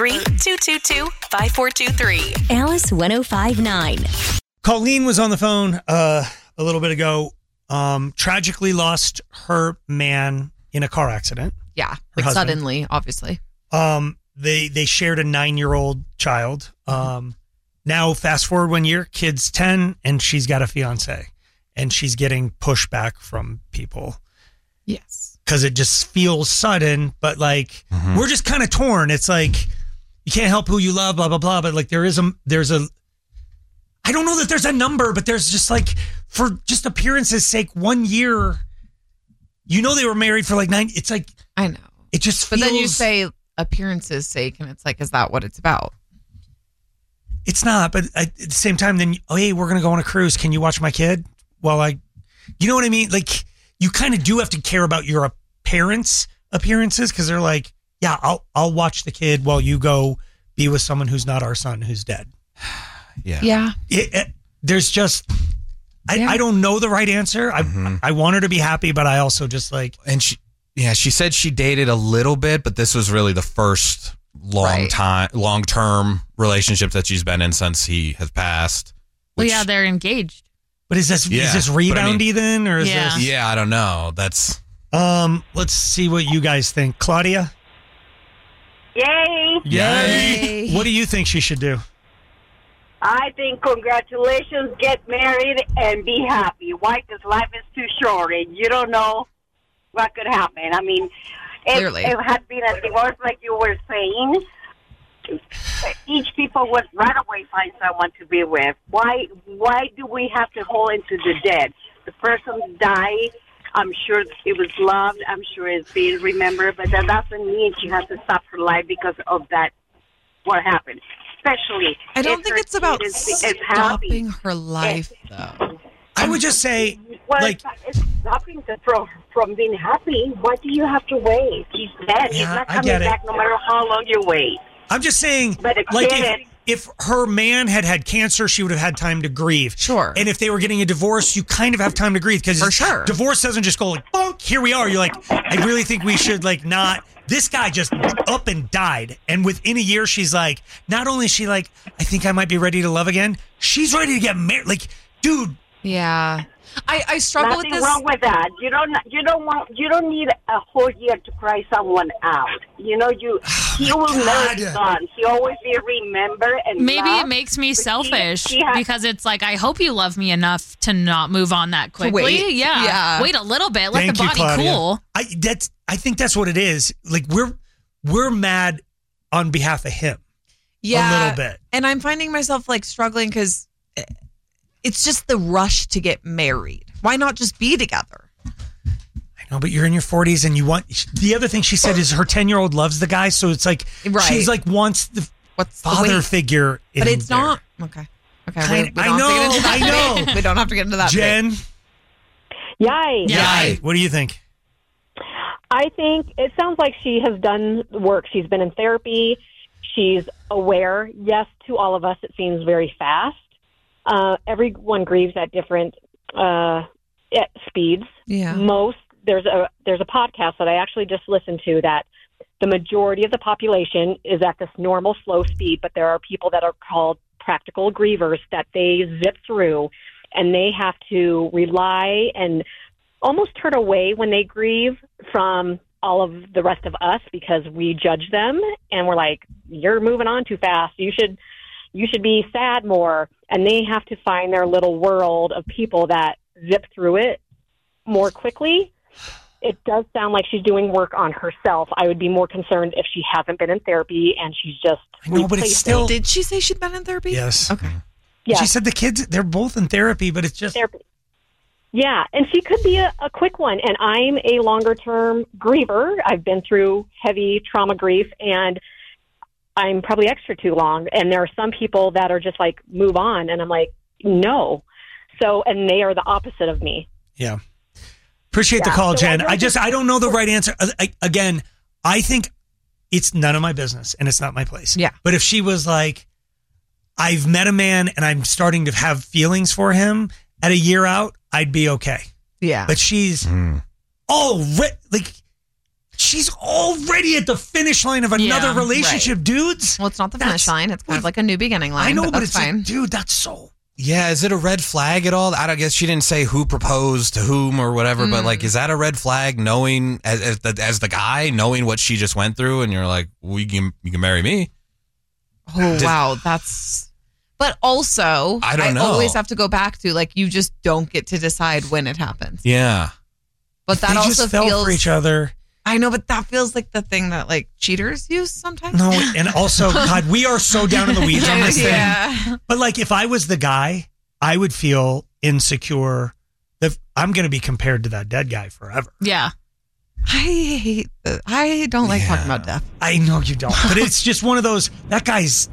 303-222-5423. Alice 1059. Colleen was on the phone a little bit ago. Tragically lost her man in a car accident. Yeah, Her like husband. suddenly, obviously. They shared a 9-year-old child. Now, fast forward 1 year, kid's 10, and she's got a fiance, and she's getting pushback from people. Yes, because it just feels sudden. But like we're just kind of torn. It's like you can't help who you love, blah blah blah. But like there's a. I don't know that there's a number, but there's just like, for just appearance's sake, 1 year. You know, they were married for like 9. It's like, I know. It just But feels. then you say appearance's sake, and it's like, is that what it's about? It's not, but at the same time, then, oh, hey, we're going to go on a cruise. Can you watch my kid? Well, you know what I mean? Like, you kind of do have to care about your parents' appearances, because they're like, yeah, I'll watch the kid while you go be with someone who's not our son who's dead. Yeah. There's just, I don't know the right answer. I want her to be happy, but I also just like. And she said she dated a little bit, but this was really the first long-term relationship that she's been in since he has passed. Well, yeah, they're engaged. But is this reboundy then, or is this? Yeah, I don't know. That's. Let's see what you guys think, Claudia. Yay! Yay! What do you think she should do? I think congratulations, get married, and be happy. Why? Because life is too short, and you don't know what could happen. I mean, if it had been a divorce like you were saying, each people would right away find someone to be with. Why do we have to hold into the dead? The person died. I'm sure it was loved. I'm sure it's being remembered, but that doesn't mean she has to stop her life because of that. What happened? Especially, I don't think it's about stopping her life, though. I would just say, it's stopping from being happy. Why do you have to wait? He's dead. He's not coming back no matter how long you wait. I'm just saying, but if her man had cancer, she would have had time to grieve. Sure. And if they were getting a divorce, you kind of have time to grieve because divorce doesn't just go like, bonk, here we are. You're like, I really think we should not. This guy just up and died. And within a year, she's like, not only is she like, I think I might be ready to love again. She's ready to get married. Like, dude. Yeah. I struggle with this. Nothing wrong with that. You don't need a whole year to cry someone out. He will never be gone. He always be remembered and maybe loved, it makes me selfish because it's like I hope you love me enough to not move on that quickly. Wait. Yeah. Wait a little bit. Let the body cool. I think that's what it is. Like we're mad on behalf of him. Yeah. A little bit. And I'm finding myself struggling because it's just the rush to get married. Why not just be together? I know, but you're in your 40s and you want... The other thing she said is her 10-year-old loves the guy, so it's like... Right. She's wants the father figure in But it's there. not... Okay. I know. We don't have to get into that. Jen? Yay. What do you think? I think it sounds like she has done work. She's been in therapy. She's aware. Yes, to all of us, it seems very fast. Everyone grieves at different speeds. Yeah. There's a podcast that I actually just listened to that the majority of the population is at this normal slow speed, but there are people that are called practical grievers that they zip through, and they have to rely and almost turn away when they grieve from all of the rest of us because we judge them and we're like, you're moving on too fast. You should be sad more. And they have to find their little world of people that zip through it more quickly. It does sound like she's doing work on herself. I would be more concerned if she hasn't been in therapy and she's just... I know, but it's still... Did she say she'd been in therapy? Yes. Okay. Yeah. She said the kids, they're both in therapy, but it's just... Therapy. Yeah, and she could be a quick one. And I'm a longer-term griever. I've been through heavy trauma grief, and I'm probably extra too long. And there are some people that are just like, move on. And I'm like, no. So, and they are the opposite of me. Yeah. Appreciate the call, Jen. I don't know the right answer. Again, I think it's none of my business and it's not my place. Yeah. But if she was like, I've met a man and I'm starting to have feelings for him at a year out, I'd be okay. Yeah. But she's she's already at the finish line of another relationship, right. Dudes. Well, it's not the finish line. It's kind of like a new beginning line. I know, but that's it's fine. like, dude, that's so... Yeah, is it a red flag at all? I don't guess she didn't say who proposed to whom or whatever, but is that a red flag? Knowing as the guy, knowing what she just went through, and you're like, you can marry me. Oh wow, that's. But also, I don't know. Always have to go back to you just don't get to decide when it happens. Yeah, but that they also just fell feels for each other. I know, but that feels like the thing that cheaters use sometimes. No, and also, God, we are so down in the weeds on this Yeah. thing. But if I was the guy, I would feel insecure that I'm going to be compared to that dead guy forever. Yeah. I don't like talking about death. I know you don't, but it's just one of those. That guy's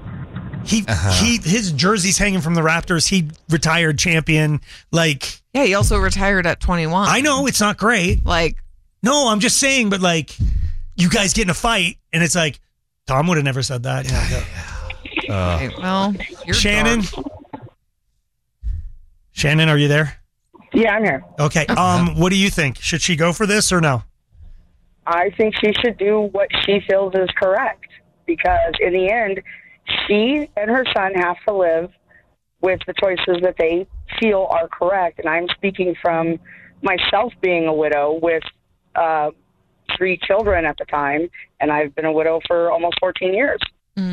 his jersey's hanging from the Raptors. He retired champion. Yeah, he also retired at 21. I know it's not great. No, I'm just saying, but you guys get in a fight, and it's like, Tom would have never said that. Yeah. Okay, well, you're Shannon. dark. Shannon, are you there? Yeah, I'm here. Okay. What do you think? Should she go for this or no? I think she should do what she feels is correct. because in the end, she and her son have to live with the choices that they feel are correct. And I'm speaking from myself being a widow with 3 children at the time, and I've been a widow for almost 14 years.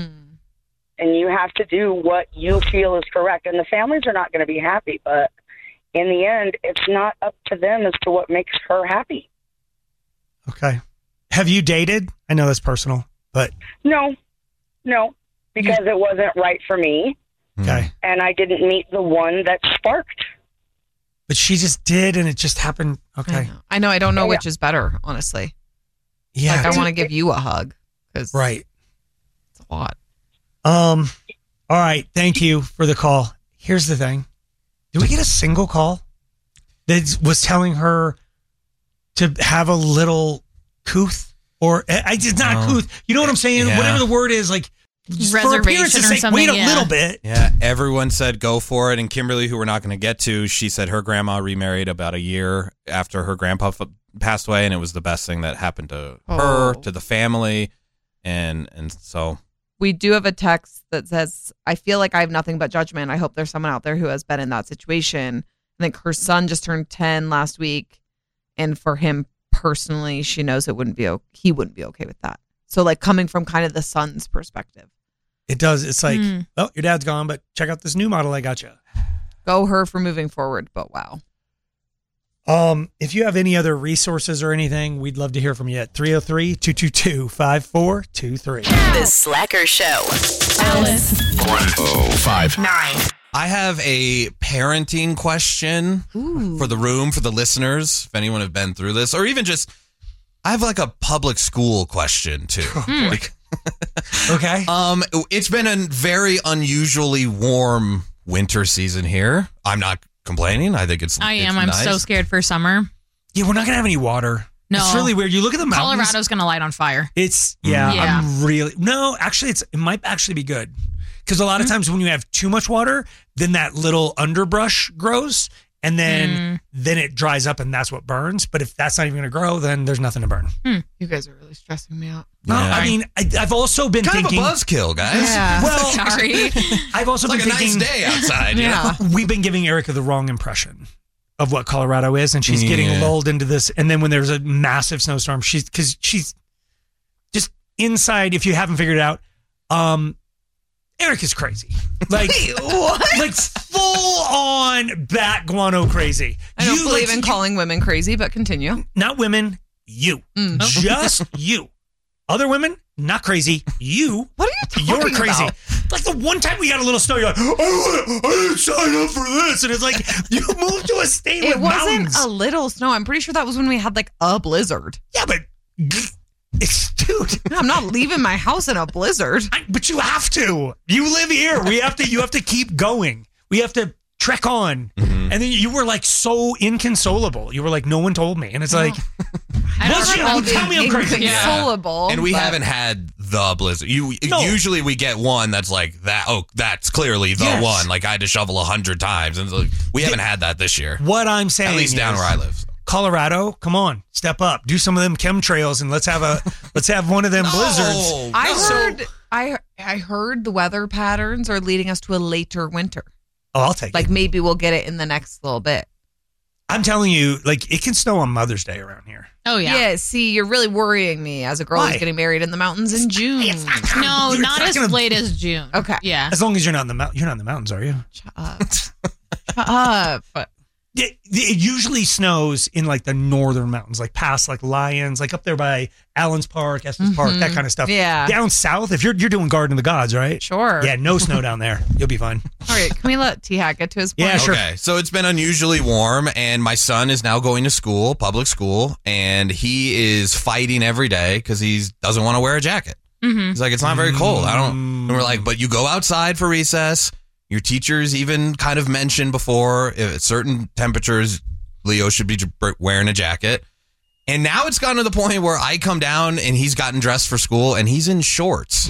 And you have to do what you feel is correct. And the families are not going to be happy, but in the end, it's not up to them as to what makes her happy. Okay. Have you dated? I know that's personal, but... No, because it wasn't right for me. Okay. And I didn't meet the one that sparked. But she just did, and it just happened. Okay. I know. I don't know which is better, honestly. Yeah. Like, I want to give you a hug. Right. It's a lot. All right. Thank you for the call. Here's the thing. Did we get a single call that was telling her to have a little couth? Or I did not couth. You know what I'm saying? Yeah. Whatever the word is, like for appearance's or sake, something, wait a little bit. Yeah, everyone said go for it. And Kimberly, who we're not going to get to, she said her grandma remarried about a year after her grandpa passed away, and it was the best thing that happened to her, to the family. And so... We do have a text that says, I feel like I have nothing but judgment. I hope there's someone out there who has been in that situation. I think her son just turned 10 last week. And for him personally, she knows he wouldn't be okay with that. So like coming from kind of the son's perspective. It does. It's like, oh, your dad's gone, but check out this new model I got you. Go her for moving forward, but wow. If you have any other resources or anything, we'd love to hear from you at 303-222-5423. The Slacker Show. Alice. 1059. I have a parenting question for the room, for the listeners, if anyone have been through this, or even just, I have like a public school question too. Okay. It's been a very unusually warm winter season here. I'm not complaining. I think it's I'm nice. so scared for summer. Yeah, we're not going to have any water. No. It's really weird. You look at the mountains. Colorado's going to light on fire. It's, Yeah. I'm really, no, actually, it might actually be good. Because a lot of times when you have too much water, then that little underbrush grows and then it dries up and that's what burns. But if that's not even going to grow, then there's nothing to burn. You guys are really stressing me out. No, I mean, I've also been thinking. Kind of a buzzkill, guys. Yeah. Well, sorry. I've also It's been like a thinking. nice day outside. You know? We've been giving Erica the wrong impression of what Colorado is, and she's getting lulled into this. And then when there's a massive snowstorm, she's just inside. If you haven't figured it out, Erica's crazy. Like what? Like full on bat guano crazy. I don't believe in calling women crazy, but continue. Not women, you. Just you. Other women, not crazy. You. What are you talking You're crazy. about? Like the one time we got a little snow, you're like, I didn't sign up for this. And it's like, you moved to a state with It wasn't mountains. a little snow. I'm pretty sure that was when we had like a blizzard. Yeah, but dude, I'm not leaving my house in a blizzard. But you have to. You live here. You have to keep going. We have to trek on. And then you were like so inconsolable. You were like, no one told me. And it's like, tell me I'm crazy. Inconsolable. And we but- haven't had the blizzard. Usually we get one that's like that. Oh, that's clearly the Yes. one. Like I had to shovel 100 times, and it's like, we haven't had that this year. What I'm saying, At least down is, where I live. Colorado, come on, step up, do some of them chemtrails, and let's have one of them blizzards. I heard the weather patterns are leading us to a later winter. Oh, I'll take it. Like maybe we'll get it in the next little bit. I'm telling you, like it can snow on Mother's Day around here. Oh yeah. Yeah. See, you're really worrying me as a girl who's Why? getting married in the mountains in June. No, You're not not as gonna- late as June. Okay. Yeah. As long as you're not in you're not in the mountains, are you? Shut up. It usually snows in like the northern mountains, like past like Lyons, like up there by Allen's Park, Estes Park, that kind of stuff. Yeah. Down south, if you're doing Garden of the Gods, right? Sure. Yeah, no snow down there. You'll be fine. All right. Can we let T-Hack get to his point? Yeah, sure. Okay, so it's been unusually warm, and my son is now going to school, public school, and he is fighting every day because he doesn't want to wear a jacket. He's like, it's not very cold. And we're like, but you go outside for recess. Your teachers even kind of mentioned before at certain temperatures, Leo should be wearing a jacket. And now it's gotten to the point where I come down and he's gotten dressed for school and he's in shorts.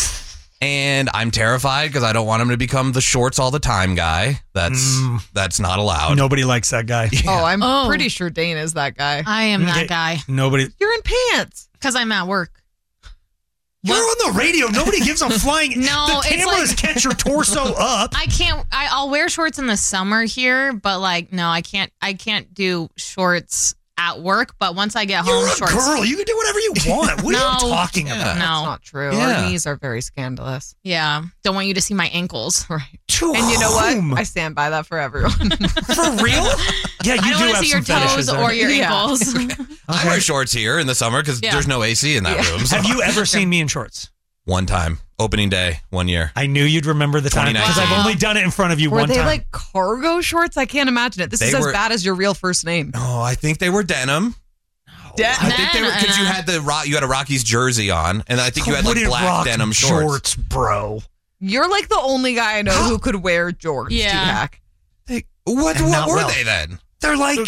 And I'm terrified because I don't want him to become the shorts all the time guy. That's not allowed. Nobody likes that guy. Oh, I'm pretty sure Dane is that guy. I am Okay. that guy Nobody. You're in pants. because I'm at work. You're on the radio. Nobody gives a flying. No, the cameras catch your torso up. I can't. I'll wear shorts in the summer here, but like, no, I can't. I can't do shorts at work. But once I get home, You're a shorts. girl. You can do whatever you want. What are you talking about? That's not true. Yeah. Our knees are very scandalous. Yeah, don't want you to see my ankles. Right. To and you know whom? what? I stand by that for everyone. For real? Yeah, you I don't do want to have see some your fetishes toes there. or your Yeah. ankles. I wear shorts here in the summer because Yeah. there's no AC in that room. So. Have you ever seen me in shorts? One time, opening day, 1 year. I knew you'd remember the time because 2019. I've only done it in front of you Were one they time. like cargo shorts? I can't imagine it. This They is were- as bad as your real first name. Oh, I think they were denim. I think they were because you had you had a Rockies jersey on, and I think you had like Wouldn't black rock denim shorts. bro. You're like the only guy I know who could wear jorts. Yeah. T-Hack. What And not were well. they then? They're like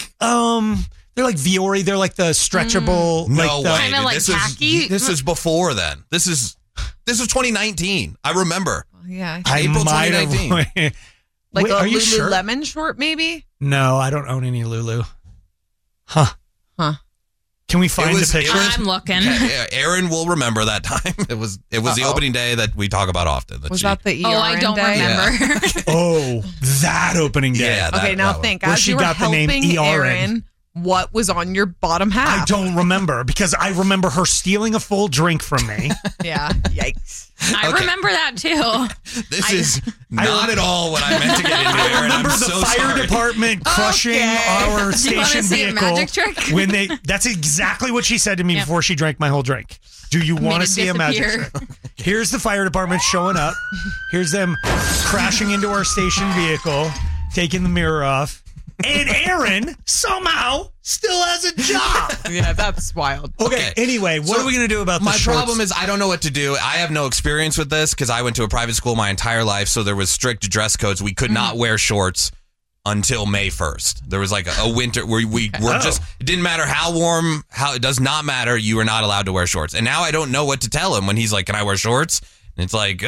Viore. They're like the stretchable. No like the, way. Kinda dude. like khaki? This is before then. This is 2019. I remember. Yeah. I April might 2019. have. Like Wait, a are you sure? Lululemon short, maybe? No, I don't own any Lulu. Huh. Can we find the picture? I'm looking. Yeah, Aaron will remember that time. It was the opening day that we talk about often. Was that the ERN Oh, I don't day? remember. Oh, that opening day. Yeah, Okay, now think. Where As she you were got the name helping ERN. Aaron, what was on your bottom half? I don't remember because I remember her stealing a full drink from me. Yeah. Yikes. I remember that too. This is not at all what I meant to get into, I Aaron. remember I'm the so fire sorry. department crushing our Do you wanna station see a vehicle magic trick? when they. That's exactly what she said to me Yep. before she drank my whole drink. Do you want to it see a magic disappear. trick? Here's the fire department showing up. Here's them crashing into our station vehicle, taking the mirror off, and Aaron somehow still has a job. Yeah, that's wild. Okay. Anyway, what So are we going to do about My the problem is I don't know what to do. I have no experience with this because I went to a private school my entire life, so there was strict dress codes. We could not wear shorts until May 1st. There was like a winter where we were just, it didn't matter how warm, it does not matter. You were not allowed to wear shorts. And now I don't know what to tell him when he's like, can I wear shorts? And it's like,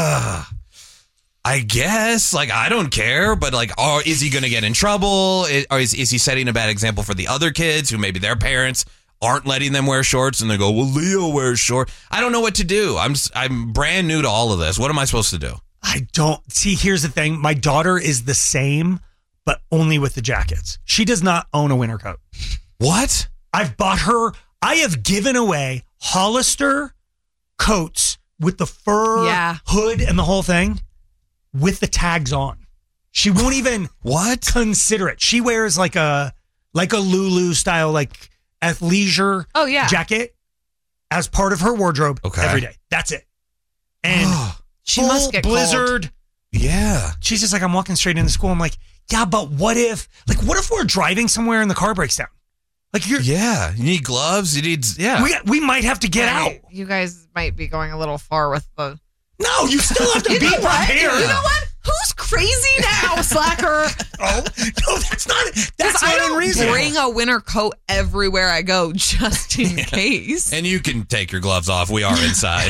I guess, like, I don't care, but like, is he going to get in trouble? Or is he setting a bad example for the other kids who maybe their parents aren't letting them wear shorts and they go, well, Leo wears shorts. I don't know what to do. I'm brand new to all of this. What am I supposed to do? I don't see. Here's the thing. My daughter is the same, but only with the jackets. She does not own a winter coat. What? I've bought her. I have given away Hollister coats with the fur hood and the whole thing with the tags on. She won't even consider it. She wears like a Lulu style, like athleisure jacket as part of her wardrobe every day. That's it. And she must get blizzard. cold. Yeah. She's just like, I'm walking straight into school. I'm like, yeah, but what if we're driving somewhere and the car breaks down? Like you need gloves. You need, We might have to get out. You guys might be going a little far with the. No, you still have to You be know what? prepared. You know what? Who's crazy now, slacker? Oh, no, that's I not don't unreasonable. bring a winter coat everywhere I go just in case. And you can take your gloves off. We are inside.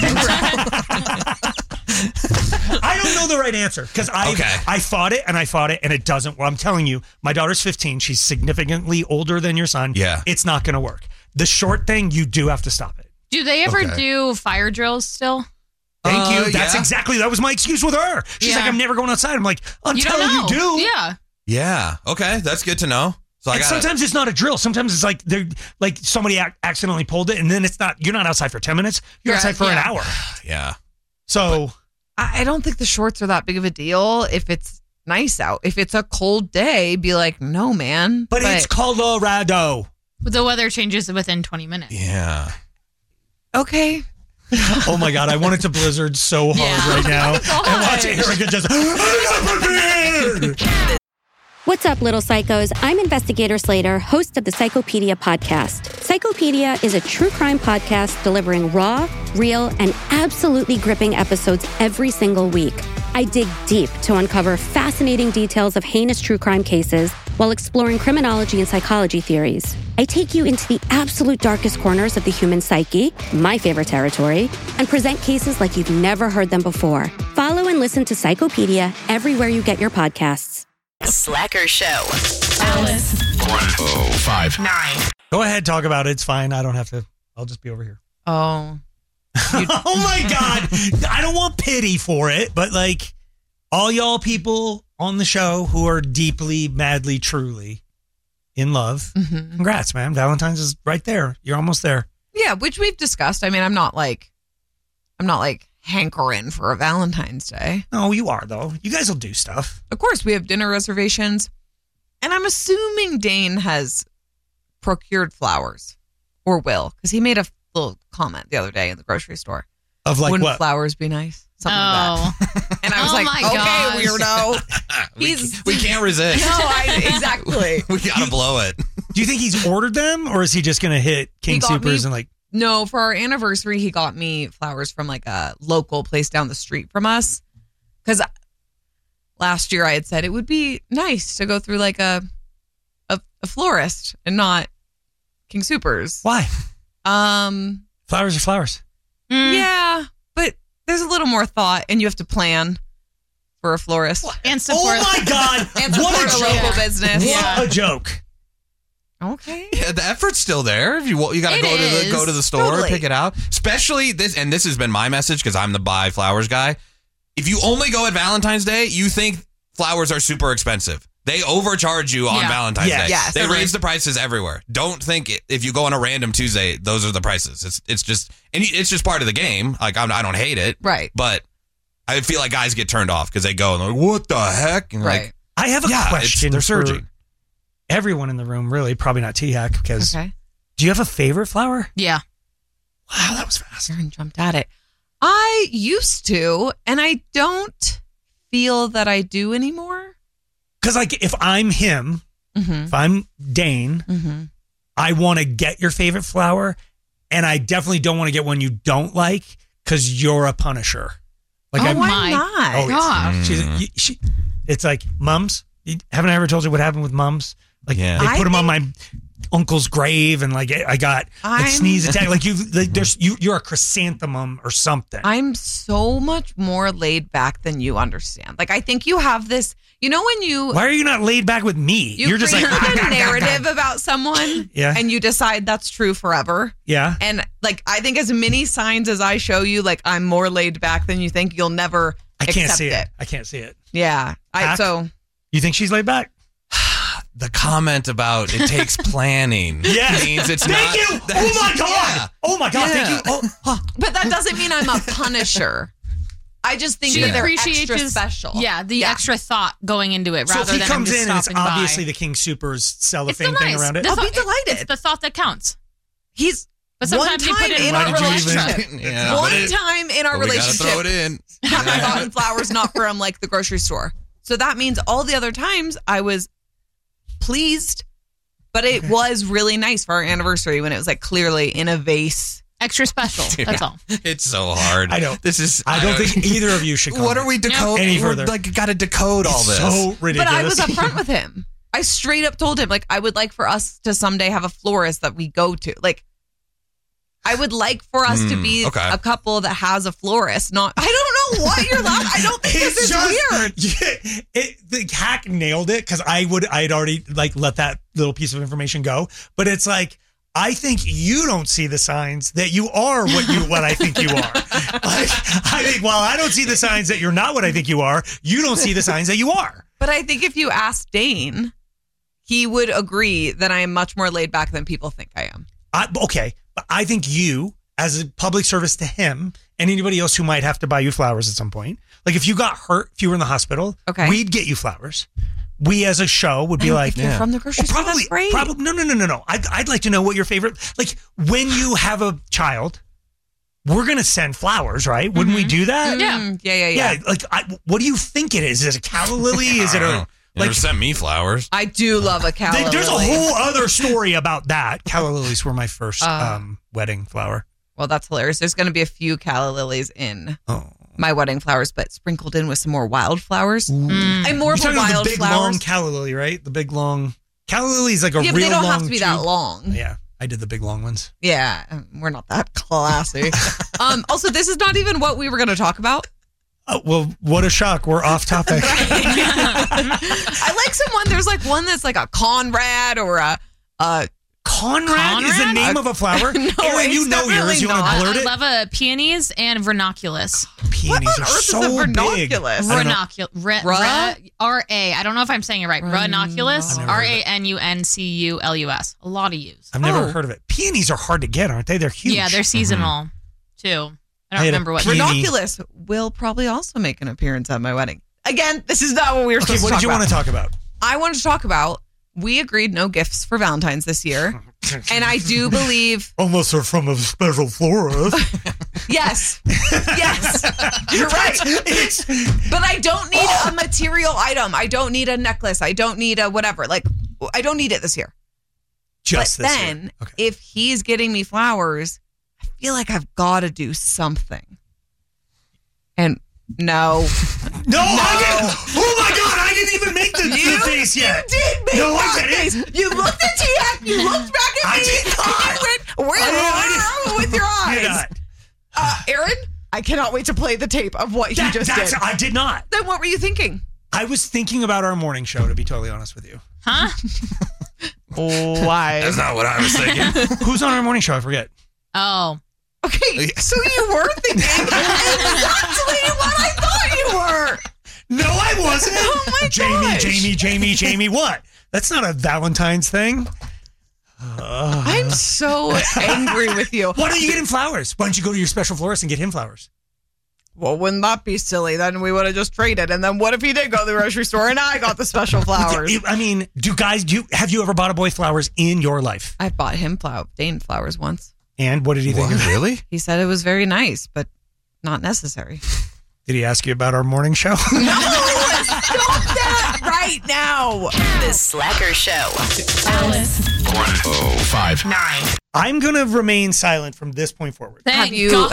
I don't know the right answer because I fought it and it doesn't. Well, I'm telling you, my daughter's 15. She's significantly older than your son. Yeah. It's not going to work. The short thing, you do have to stop it. Do they ever do fire drills still? Thank you. That was my excuse with her. She's like, I'm never going outside. I'm like, until you do. Yeah. Yeah. Okay. That's good to know. So And sometimes it's not a drill. Sometimes it's like they're like somebody accidentally pulled it, and then it's not. You're not outside for 10 minutes. You're outside for an hour. Yeah. So I don't think the shorts are that big of a deal if it's nice out. If it's a cold day, be like, no, man. But it's Colorado. The weather changes within 20 minutes. Yeah. Okay. Oh my God, I want it to blizzard so hard right now. And watch Erica just. What's up, little psychos? I'm Investigator Slater, host of the Psychopedia podcast. Psychopedia is a true crime podcast delivering raw, real, and absolutely gripping episodes every single week. I dig deep to uncover fascinating details of heinous true crime cases while exploring criminology and psychology theories. I take you into the absolute darkest corners of the human psyche, my favorite territory, and present cases like you've never heard them before. Follow and listen to Psychopedia everywhere you get your podcasts. Slacker Show. Alice. 105.9. Go ahead, talk about it. It's fine. I don't have to. I'll just be over here. Oh. Oh my God. I don't want pity for it, but like all y'all people on the show who are deeply, madly, truly in love, congrats, man. Valentine's is right there. You're almost there. Yeah, which we've discussed. I mean, I'm not like hankering for a Valentine's Day. No, you are though. You guys will do stuff. Of course, we have dinner reservations. And I'm assuming Dane has procured flowers or will, because he made a little comment the other day in the grocery store. Of like, wouldn't what? Flowers be nice? Something like that. And I was like, okay, weirdo. We can't resist. No, exactly. We gotta blow it. Do you think he's ordered them, or is he just going to hit King Soopers and like? No, for our anniversary, he got me flowers from like a local place down the street from us. Because last year I had said it would be nice to go through like a florist and not King Soopers. Why? Flowers are flowers. Yeah, but there's a little more thought, and you have to plan for a florist and support. Oh my God! and support what a local business. What a joke! Okay. Yeah, the effort's still there. If you got to go to the store, pick it out. Especially this, and this has been my message because I'm the buy flowers guy. If you only go at Valentine's Day, you think flowers are super expensive. They overcharge you on Valentine's Day. Yes, they raise the prices everywhere. Don't think if you go on a random Tuesday, those are the prices. It's just part of the game. Like I don't hate it, right? But I feel like guys get turned off because they go and they're like, "What the heck?" And right. like, I have a question. They're surging. Everyone in the room, really, probably not T-Hack, because do you have a favorite flower? Yeah. Wow, that was fast. Aaron jumped at it. I used to, and I don't feel that I do anymore. Because like if I'm him, if I'm Dane, I want to get your favorite flower, and I definitely don't want to get one you don't like because you're a punisher. Like why not? Oh, gosh. It's like mums. Haven't I ever told you what happened with mums? Like they put them on my uncle's grave, and like I got like sneeze attack. Like you're a chrysanthemum or something. I'm so much more laid back than you understand. Like I think you have this. You know when you. Why are you not laid back with me? You're just like a narrative about someone, and you decide that's true forever. Yeah. And like I think as many signs as I show you, like I'm more laid back than you think. You'll never. I can't accept see it. I can't see it. Yeah. So. You think she's laid back? The comment about it takes planning means it's thank not. You. Oh my God. Yeah. Oh my God. Yeah. Thank you. Oh. But that doesn't mean I'm a punisher. I just think that they're extra special. Yeah, the extra thought going into it rather so if he than comes him just in and it's stopping obviously by. the King Soopers cellophane It's still thing nice. around it. The I'll be delighted. It's the thought that counts. But sometimes you put it in our our relationship. Yeah, time in our we relationship. gotta throw it in. Have I gotten flowers not from like the grocery store? So that means all the other times I was pleased, but it was really nice for our anniversary when it was like clearly in a vase. Extra special. That's all. It's so hard. I know. I don't think either of you should come. What are we decoding? any further? We're like got to decode all this. So ridiculous. But I was upfront with him. I straight up told him, like, I would like for us to someday have a florist that we go to. Like, I would like for us to be a couple that has a florist. Not, I don't know why you're laughing. I don't think this is weird. Yeah, the hack nailed it because I'd already like let that little piece of information go. But it's like, I think you don't see the signs that you are what I think you are. Like, I think while I don't see the signs that you're not what I think you are, you don't see the signs that you are. But I think if you ask Dane, he would agree that I am much more laid back than people think I am. Okay, but I think you, as a public service to him and anybody else who might have to buy you flowers at some point, like if you got hurt, if you were in the hospital, we'd get you flowers. We as a show would be like, if you're from the grocery store, that's great. Probably, no. I'd like to know what your favorite, like when you have a child, we're going to send flowers, right? Wouldn't we do that? Yeah. Like, what do you think it is? Is it a calla lily? Is it a, never sent me flowers. I do love a calla lily. There's a whole other story about that. Calla lilies were my first wedding flower. Well, that's hilarious. There's going to be a few calla lilies in my wedding flowers, but sprinkled in with some more wildflowers. I'm more of a wild the big long calla lily, right? The big long calla lily is like a real long. Yeah, but they don't have to be that long. Yeah, I did the big long ones. Yeah, we're not that classy. Also, this is not even what we were going to talk about. Well, what a shock. We're off topic. I like someone. There's like one that's like a Conrad or a Conrad is the name of a flower? No, Aaron, you it's know yours. You want to I blurt it? love peonies and ranunculus. Peonies are so big. Ranunculus. R-A. I don't know if I'm saying it right. Ranunculus. R-A-N-U-N-C-U-L-U-S. A lot of U's. I've never heard of it. Peonies are hard to get, aren't they? They're huge. Yeah, they're seasonal too. I don't had a remember what. peony. Ranunculus will probably also make an appearance at my wedding. Again, this is not what we were supposed to talk about. What did you want to talk about? I wanted to talk about, we agreed no gifts for Valentine's this year. And I do believe... Unless they're from a special florist. Yes. You're right. But I don't need a material item. I don't need a necklace. I don't need a whatever. Like, I don't need it this year. Just but this then, year. Okay. if he's getting me flowers, I feel like I've got to do something. And no. No, I didn't. Oh my God, I didn't even make the face yet. You did make no, that I didn't. face. You looked at Tiak, you looked back at me. I did not. And you went, where with your eyes? You're not. Aaron, I cannot wait to play the tape of what he just did. I did not. Then what were you thinking? I was thinking about our morning show, to be totally honest with you. Huh? Why? That's not what I was thinking. Who's on our morning show? I forget. Oh. Okay, so you were thinking exactly what I thought you were. No, I wasn't. Oh my gosh. Jamie, what? That's not a Valentine's thing. I'm so angry with you. Why don't you get him flowers? Why don't you go to your special florist and get him flowers? Well, wouldn't that be silly? Then we would have just traded. And then what if he did go to the grocery store and I got the special flowers? I mean, have you ever bought a boy flowers in your life? I bought him Dane flowers once. And what did he think? Really? He said it was very nice, but not necessary. Did he ask you about our morning show? No, stop that right now. The Slacker Show. Alice. 1059. I'm going to remain silent from this point forward. Thank you- God.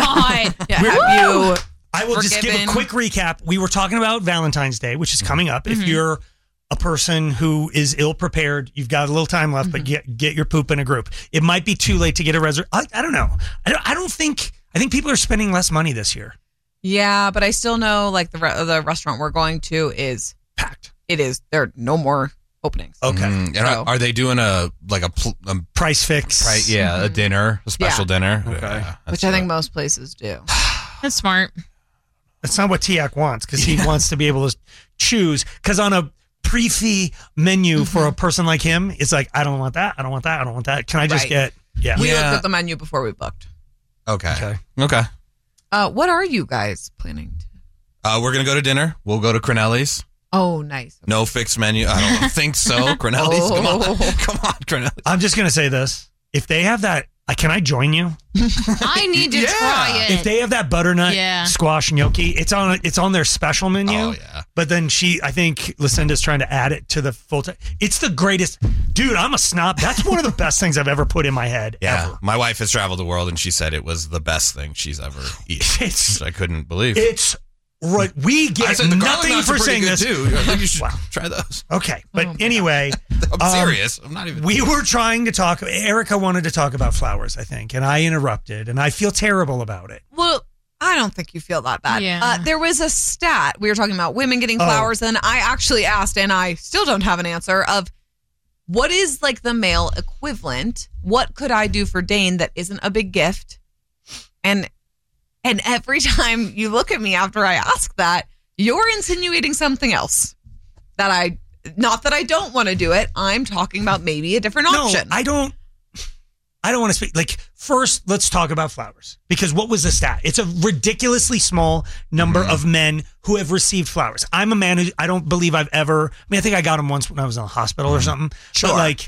I will just give a Forgiven. quick recap. We were talking about Valentine's Day, which is coming up. If you're a person who is ill prepared, you've got a little time left, but get your poop in a group. It might be too late to get a reservation. I don't know. I think people are spending less money this year. Yeah, but I still know like the restaurant we're going to is packed. It is. There are no more openings. Okay. And are they doing a price fix? A dinner, a special dinner. Okay. Yeah, Which I think most places do. That's smart. That's not what Tiak wants, because he wants to be able to choose. Because on a pre-fee menu for a person like him, it's like, I don't want that. I don't want that. I don't want that. Can I just get, We looked at the menu before we booked. Okay. What are you guys planning to? We're going to go to dinner. We'll go to Crinelli's. Oh, nice. No fixed menu. I don't think so. Crinelli's. Come on, Crinelli's. I'm just going to say this. If they have that, can I join you? I need to try it. If they have that butternut squash gnocchi, it's on their special menu. Oh, yeah. But then I think Lucinda's trying to add it to the full time. It's the greatest. Dude, I'm a snob. That's one of the best things I've ever put in my head. Yeah. Ever. My wife has traveled the world and she said it was the best thing she's ever eaten. Which I couldn't believe. It's right. We get nothing for saying this. Too. I think you should try those. Okay. But anyway. I'm serious. I'm not even. We were trying to talk. Erica wanted to talk about flowers, I think, and I interrupted, and I feel terrible about it. Well, I don't think you feel that bad. Yeah. There was a stat. We were talking about women getting flowers, and I actually asked, and I still don't have an answer, of what is like the male equivalent? What could I do for Dane that isn't a big gift? And every time you look at me after I ask that, you're insinuating something else. Not that I don't want to do it. I'm talking about maybe a different option. I don't want to speak. Like, first, let's talk about flowers. Because what was the stat? It's a ridiculously small number of men who have received flowers. I'm a man who I don't believe I've ever. I think I got them once when I was in the hospital or something. Sure. But like,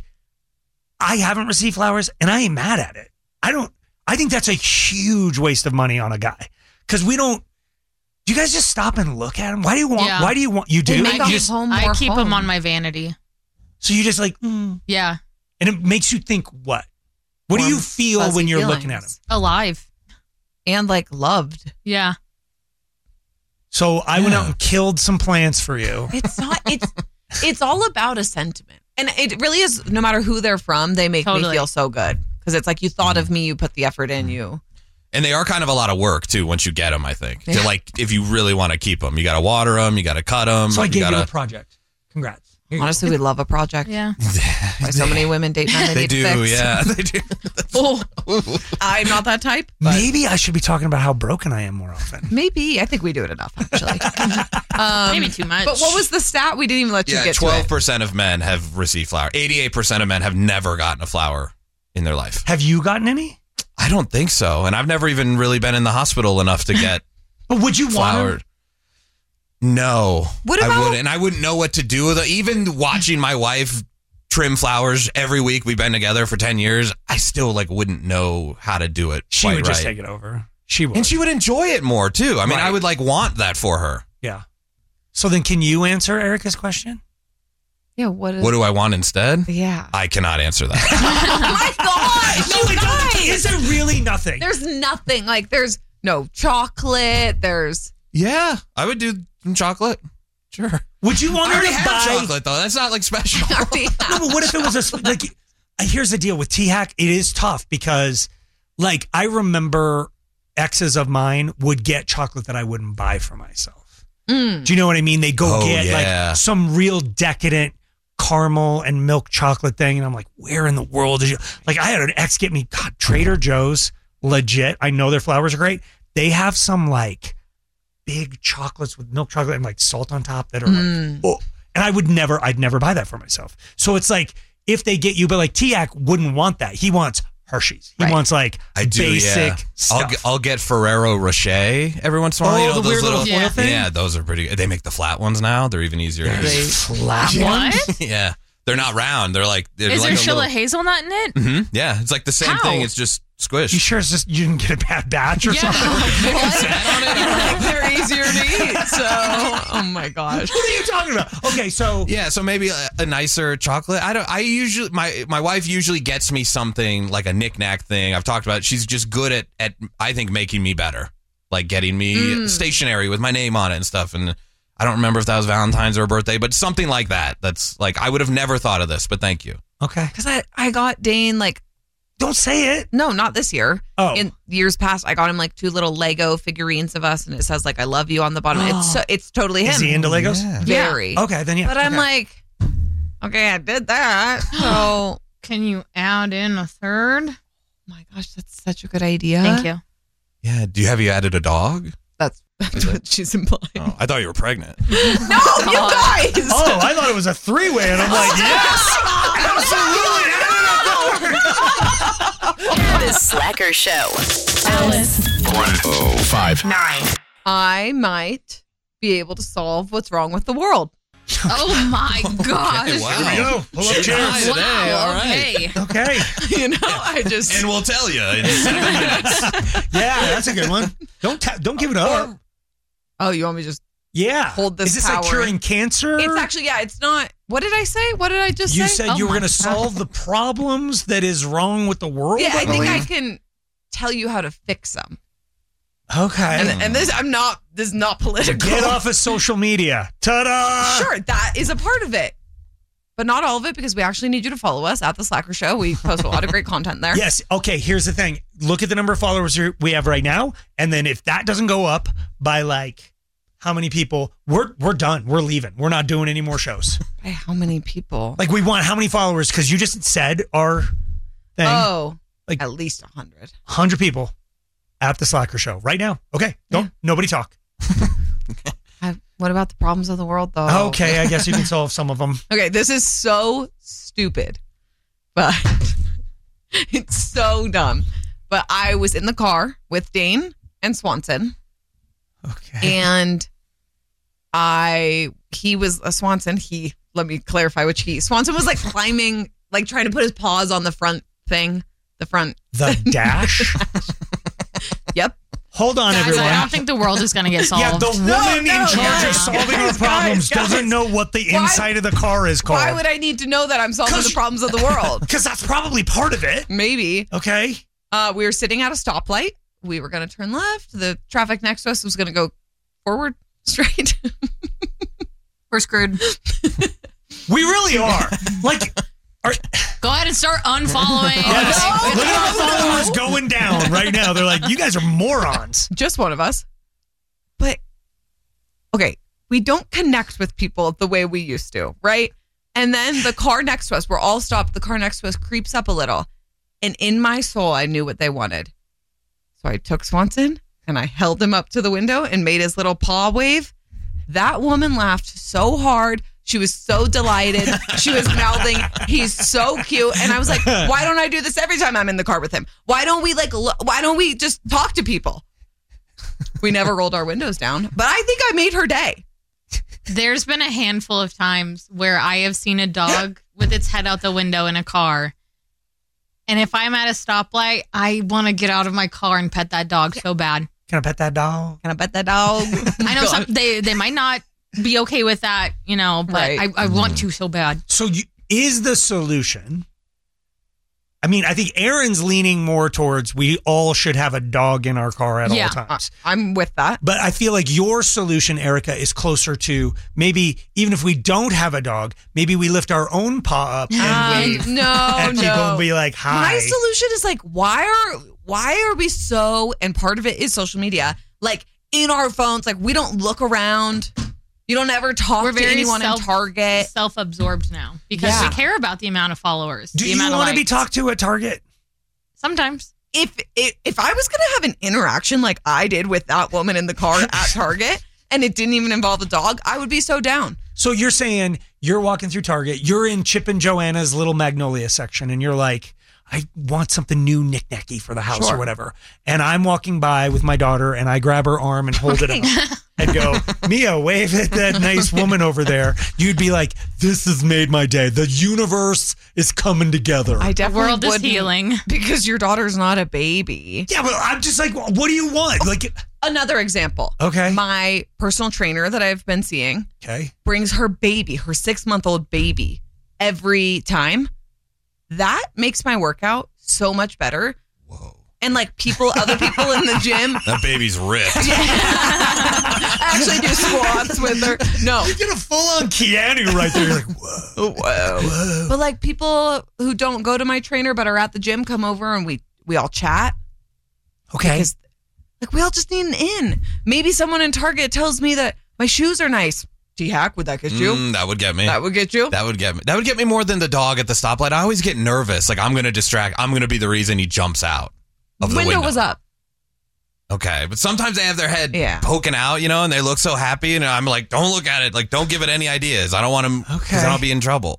I haven't received flowers, and I ain't mad at it. I think that's a huge waste of money on a guy. Because we don't. Do you guys just stop and look at them? Why do you want? Yeah. Why do you want? You do. I keep them on my vanity. So you just like. Yeah. And it makes you think what? What do you feel when you're looking at them? Alive. And like loved. Yeah. So I went out and killed some plants for you. It's not. It's all about a sentiment, and it really is. No matter who they're from, they make me feel so good because it's like you thought of me, you put the effort in, you. And they are kind of a lot of work too once you get them. I think to like if you really want to keep them, you got to water them, you got to cut them. So I gave you the project. Congrats. Honestly, we love a project. Yeah. Why so many women date men They need to do, fix. yeah. They do. I'm not that type. But Maybe I should be talking about how broken I am more often. maybe. I think we do it enough, actually. Maybe too much. But what was the stat? We didn't even let you Yeah, get to it. 12% of men have received flower. 88% of men have never gotten a flower in their life. Have you gotten any? I don't think so. And I've never even really been in the hospital enough to get But would you want flower. them? No. What I about- wouldn't. And I wouldn't know what to do with it. Even watching my wife trim flowers every week, we've been together for 10 years, I still wouldn't know how to do it She quite would just right. take it over. She would. And she would enjoy it more too. I mean, Right. I would want that for her. Yeah. So then can you answer Erica's question? Yeah, what is What do I want instead? Yeah. I cannot answer that. Oh my gosh. No, you it doesn't. guys. Is there really nothing? There's nothing. Like, there's no chocolate. There's. Yeah, I would do some chocolate. Sure. Would you want I her already to have buy chocolate though. That's not special. No, but what if it was here's the deal with T-Hack. It is tough because I remember exes of mine would get chocolate that I wouldn't buy for myself. Do you know what I mean? They go get some real decadent caramel and milk chocolate thing. And I'm like, where in the world did you, I had an ex get me, God, Trader Joe's, legit. I know their flowers are great. They have some big chocolates with milk chocolate and salt on top that are oh. And I'd never buy that for myself. So it's if they get you, but T-Hack wouldn't want that. He wants Hershey's. He wants I do, basic stuff. I'll get Ferrero Rocher every once in a while. Oh, You know, the those weird little foil thing? Yeah, those are pretty good. They make the flat ones now. They're even easier. to eat. Flat What? Yeah. They're not round. They're they're Is like there a Sheila little- hazelnut in it? Mhm. Yeah, it's the same How? thing. It's just squish. You sure it's just you didn't get a bad batch or something? They're easier to eat. So, oh my gosh. What are you talking about? Okay, so Yeah, so maybe a nicer chocolate. I usually my wife usually gets me something like a knick-knack thing. I've talked about it. She's just good at I think making me better. Getting me stationery with my name on it and stuff. And I don't remember if that was Valentine's or a birthday, but something like that. That's I would have never thought of this, but thank you. Okay. Because I got Dane don't say it. No, not this year. Oh. In years past, I got him 2 little Lego figurines of us, and it says I love you on the bottom. It's totally him. Is he into Legos? Yeah. Very. Okay, then yeah. But I'm okay. okay, I did that. So, Can you add in a third? oh my gosh, that's such a good idea. Thank you. Yeah. Have you added a dog? That's what she's implying. Oh, I thought you were pregnant. No, you guys. Oh, I thought it was a 3-way, and I'm like, yes, absolutely. The Slacker Show. Alice. 105.9. I might be able to solve what's wrong with the world. Oh my gosh. Okay, wow. Here we go. Pull up Shooting chairs. high today. All right. Okay. Okay. I just. And we'll tell you in 7 minutes. Yeah, that's a good one. Don't give it up. Oh, you want me to just Yeah. hold this Is this power? curing cancer? It's actually, it's not. What did I say? What did I just say? You said Oh you were my going to God. solve the problems that is wrong with the world. Yeah, I think I believe? can tell you how to fix them. Okay. And this is not political. Get off of social media. Ta-da! Sure, that is a part of it. But not all of it, because we actually need you to follow us at The Slacker Show. We post a lot of great content there. Yes. Okay, here's the thing. Look at the number of followers we have right now. And then if that doesn't go up by how many people, we're done. We're leaving. We're not doing any more shows. By how many people? We want how many followers? Because you just said our thing. Oh, at least 100. 100 people at The Slacker Show right now. Okay. Nobody talk. What about the problems of the world, though? Okay, I guess you can solve some of them. Okay, this is so stupid, but it's so dumb. But I was in the car with Dane and Swanson. Okay. And he was a Swanson. Let me clarify which he. Swanson was climbing, trying to put his paws on the front thing. The dash? Yep. Hold on, Guys, everyone. I don't think the world is going to get solved. Yeah, the woman in charge of solving our problems guys. doesn't know what the inside of the car is called. Why would I need to know that I'm solving the problems of the world? Because that's probably part of it. Maybe. Okay. We were sitting at a stoplight. We were going to turn left. The traffic next to us was going to go forward straight. We're screwed. We really are. Go ahead and start unfollowing. Yes. Look at our followers going down right now. They're like, you guys are morons. Just one of us. But, okay, we don't connect with people the way we used to, right? And then the car next to us, we're all stopped. The car next to us creeps up a little. And in my soul, I knew what they wanted. So I took Swanson and I held him up to the window and made his little paw wave. That woman laughed so hard. She was so delighted. She was mouthing, he's so cute. And I was like, why don't I do this every time I'm in the car with him? Why don't we just talk to people? We never rolled our windows down, but I think I made her day. There's been a handful of times where I have seen a dog with its head out the window in a car. And if I'm at a stoplight, I want to get out of my car and pet that dog so bad. Can I pet that dog? Can I pet that dog? I know they might not be okay with that, but Right. I want to so bad. So is the solution? I mean, I think Aaron's leaning more towards we all should have a dog in our car at all times. I'm with that. But I feel like your solution, Erica, is closer to maybe even if we don't have a dog, maybe we lift our own paw up and wave at people and be like, hi. My solution is like, why are we so, and part of it is social media, like in our phones, like we don't look around. You don't ever talk We're to very anyone in Target. Self-absorbed now because we care about the amount of followers. Do you want to be talked to at Target? Sometimes. If I was going to have an interaction like I did with that woman in the car at Target and it didn't even involve a dog, I would be so down. So you're saying you're walking through Target, you're in Chip and Joanna's little Magnolia section, and you're like, I want something new knick-knacky for the house or whatever. And I'm walking by with my daughter and I grab her arm and hold it up and go, Mia, wave at that nice woman over there. You'd be like, this has made my day. The universe is coming together. I definitely world is wouldn't, healing. because your daughter's not a baby. Yeah, but I'm just like, what do you want? Like Another example. Okay. My personal trainer that I've been seeing brings her baby, her 6-month-old baby, every time. That makes my workout so much better. Whoa. And like other people in the gym. That baby's ripped. I actually do squats with her. No. You get a full-on Keanu right there. You're like, whoa. But like people who don't go to my trainer but are at the gym come over and we all chat. Okay. Because like we all just need an in. Maybe someone in Target tells me that my shoes are nice. T-Hack, would that get you? That would get me. That would get you? That would get me. That would get me more than the dog at the stoplight. I always get nervous. Like I'm going to be the reason he jumps out of the window. Window was up. Okay. But sometimes they have their head poking out, and they look so happy. And I'm like, don't look at it. Like, don't give it any ideas. I don't want him because then I'll be in trouble.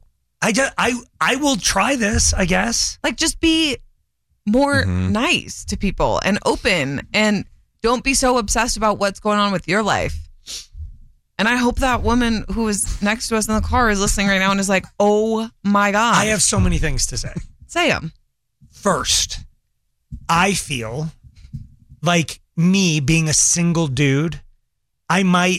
I will try this, I guess. Like just be more nice to people and open and don't be so obsessed about what's going on with your life. And I hope that woman who was next to us in the car is listening right now and is like, oh my God. I have so many things to say. Say them. First, I feel like me being a single dude, I might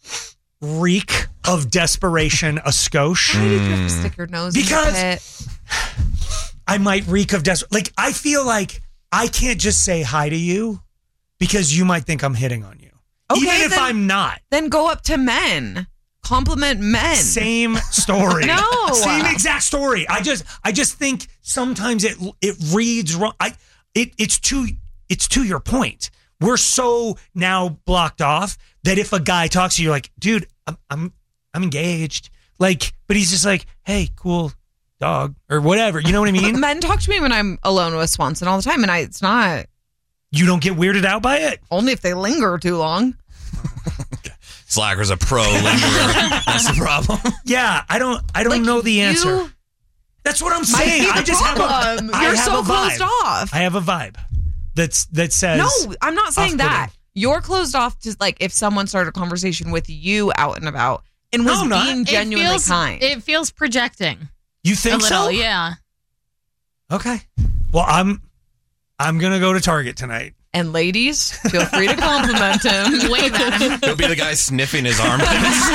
reek of desperation a skosh. Why did you have to stick your nose in the pit? I might reek of desperation. Like, I feel like I can't just say hi to you because you might think I'm hitting on you. Okay, even if I'm not. Then go up to men. Compliment men. Same story. No. Same exact story. I just think sometimes it reads wrong. It's to your point. We're so now blocked off that if a guy talks to you, you're like, dude, I'm engaged. Like, but he's just like, hey, cool dog or whatever. You know what I mean? Men talk to me when I'm alone with Swanson all the time, and it's not. You don't get weirded out by it? Only if they linger too long. Slacker's a pro lingerer. That's the problem. Yeah, I don't know the answer. That's what I'm saying. I just have a You're so closed off. I have a vibe that says no. I'm not saying that. You're closed off to like if someone started a conversation with you out and about and was being genuinely kind. It feels projecting. You think so? Yeah. Okay. Well, I'm gonna go to Target tonight. And ladies, feel free to compliment him. Wave at him. He'll be the guy sniffing his armpits.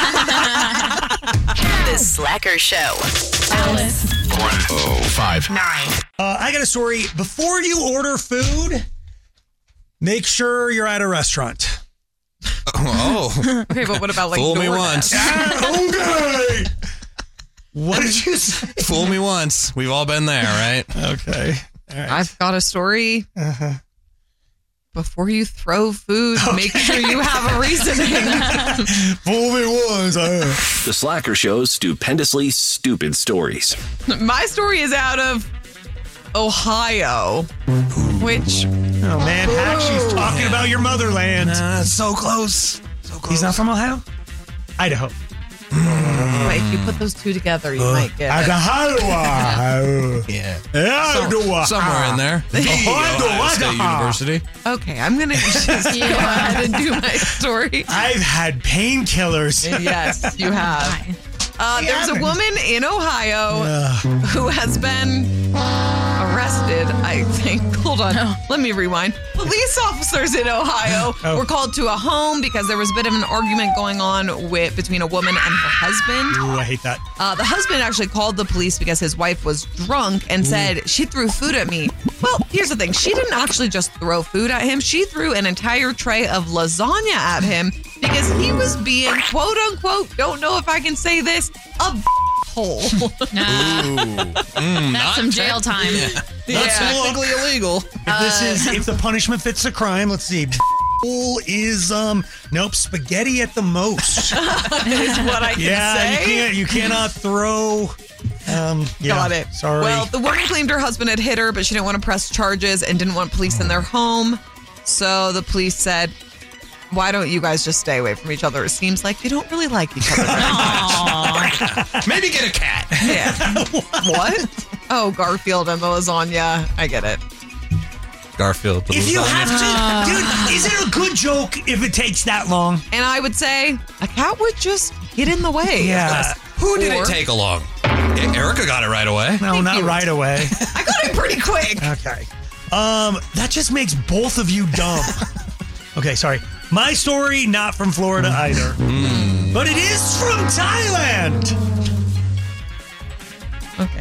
The Slacker Show. Alice. 1059. I got a story. Before you order food, make sure you're at a restaurant. Oh. Okay, but what about like fool me once? Okay. What did you say? Fool me once. We've all been there, right? Okay. All right. I've got a story. before you throw food, make sure you have a reasoning. The Slacker Show's stupendously stupid stories. My story is out of Ohio, which... Oh, man, Hack, she's talking about your motherland. So close. He's not from Ohio? Idaho. If you put those two together, you might get it. Idaho. Yeah. Idaho. Somewhere in there. Ohio State University. Okay, I'm going to just go ahead and do my story. I've had painkillers. Yes, you have. There's a woman in Ohio who has been arrested, I think. Hold on. Let me rewind. Police officers in Ohio were called to a home because there was a bit of an argument going on between a woman and her husband. Ooh, I hate that. The husband actually called the police because his wife was drunk and said, she threw food at me. Well, here's the thing. She didn't actually just throw food at him. She threw an entire tray of lasagna at him because he was being, quote unquote, don't know if I can say this, a hole. That's some jail time. That's technically illegal. If the punishment fits the crime, let's see. Is spaghetti at the most. Is what I can say. You cannot throw. Got it. Sorry. Well, the woman claimed her husband had hit her, but she didn't want to press charges and didn't want police in their home. So the police said, why don't you guys just stay away from each other? It seems like you don't really like each other very much. Maybe get a cat. Yeah. What? Oh, Garfield and the lasagna. I get it. Garfield. If you have to, dude, is it a good joke if it takes that long? And I would say a cat would just get in the way. Yeah. Who did it take along? Erica got it right away. No, not right away. I got it pretty quick. Okay. That just makes both of you dumb. Okay, sorry. My story, not from Florida either. But it is from Thailand. Okay.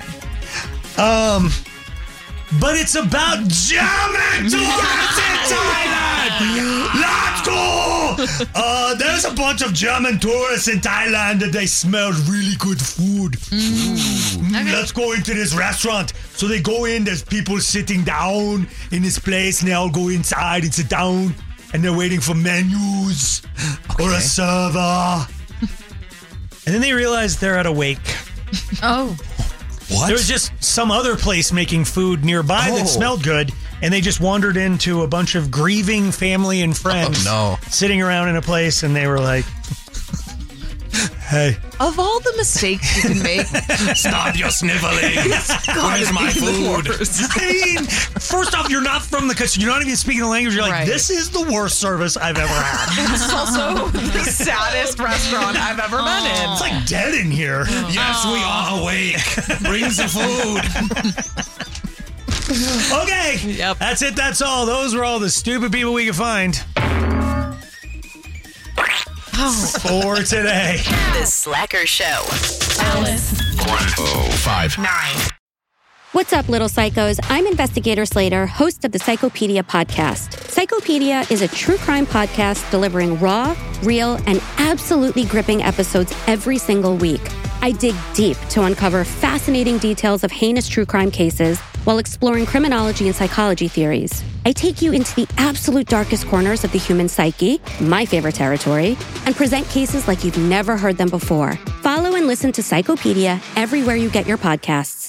But it's about German tourists in Thailand. Let's go! There's a bunch of German tourists in Thailand and they smell really good food. Let's go into this restaurant. So they go in, there's people sitting down in this place and they all go inside and sit down and they're waiting for menus or a server. And then they realize they're at a wake. Oh. What? There was just some other place making food nearby that smelled good, and they just wandered into a bunch of grieving family and friends sitting around in a place, and they were like, hey. Of all the mistakes you can make, stop your sniffling. Where's my food? I mean, first off, you're not from the country. You're not even speaking the language. You're like, this is the worst service I've ever had. This is also the saddest restaurant I've ever been in. It's like dead in here. Yes, we are awake. Bring the food. Okay. Yep. That's it. That's all. Those were all the stupid people we could find. For today. The Slacker Show. Alice. 105.9. What's up, little psychos? I'm Investigator Slater, host of the Psychopedia podcast. Psychopedia is a true crime podcast delivering raw, real, and absolutely gripping episodes every single week. I dig deep to uncover fascinating details of heinous true crime cases while exploring criminology and psychology theories. I take you into the absolute darkest corners of the human psyche, my favorite territory, and present cases like you've never heard them before. Follow and listen to Psychopedia everywhere you get your podcasts.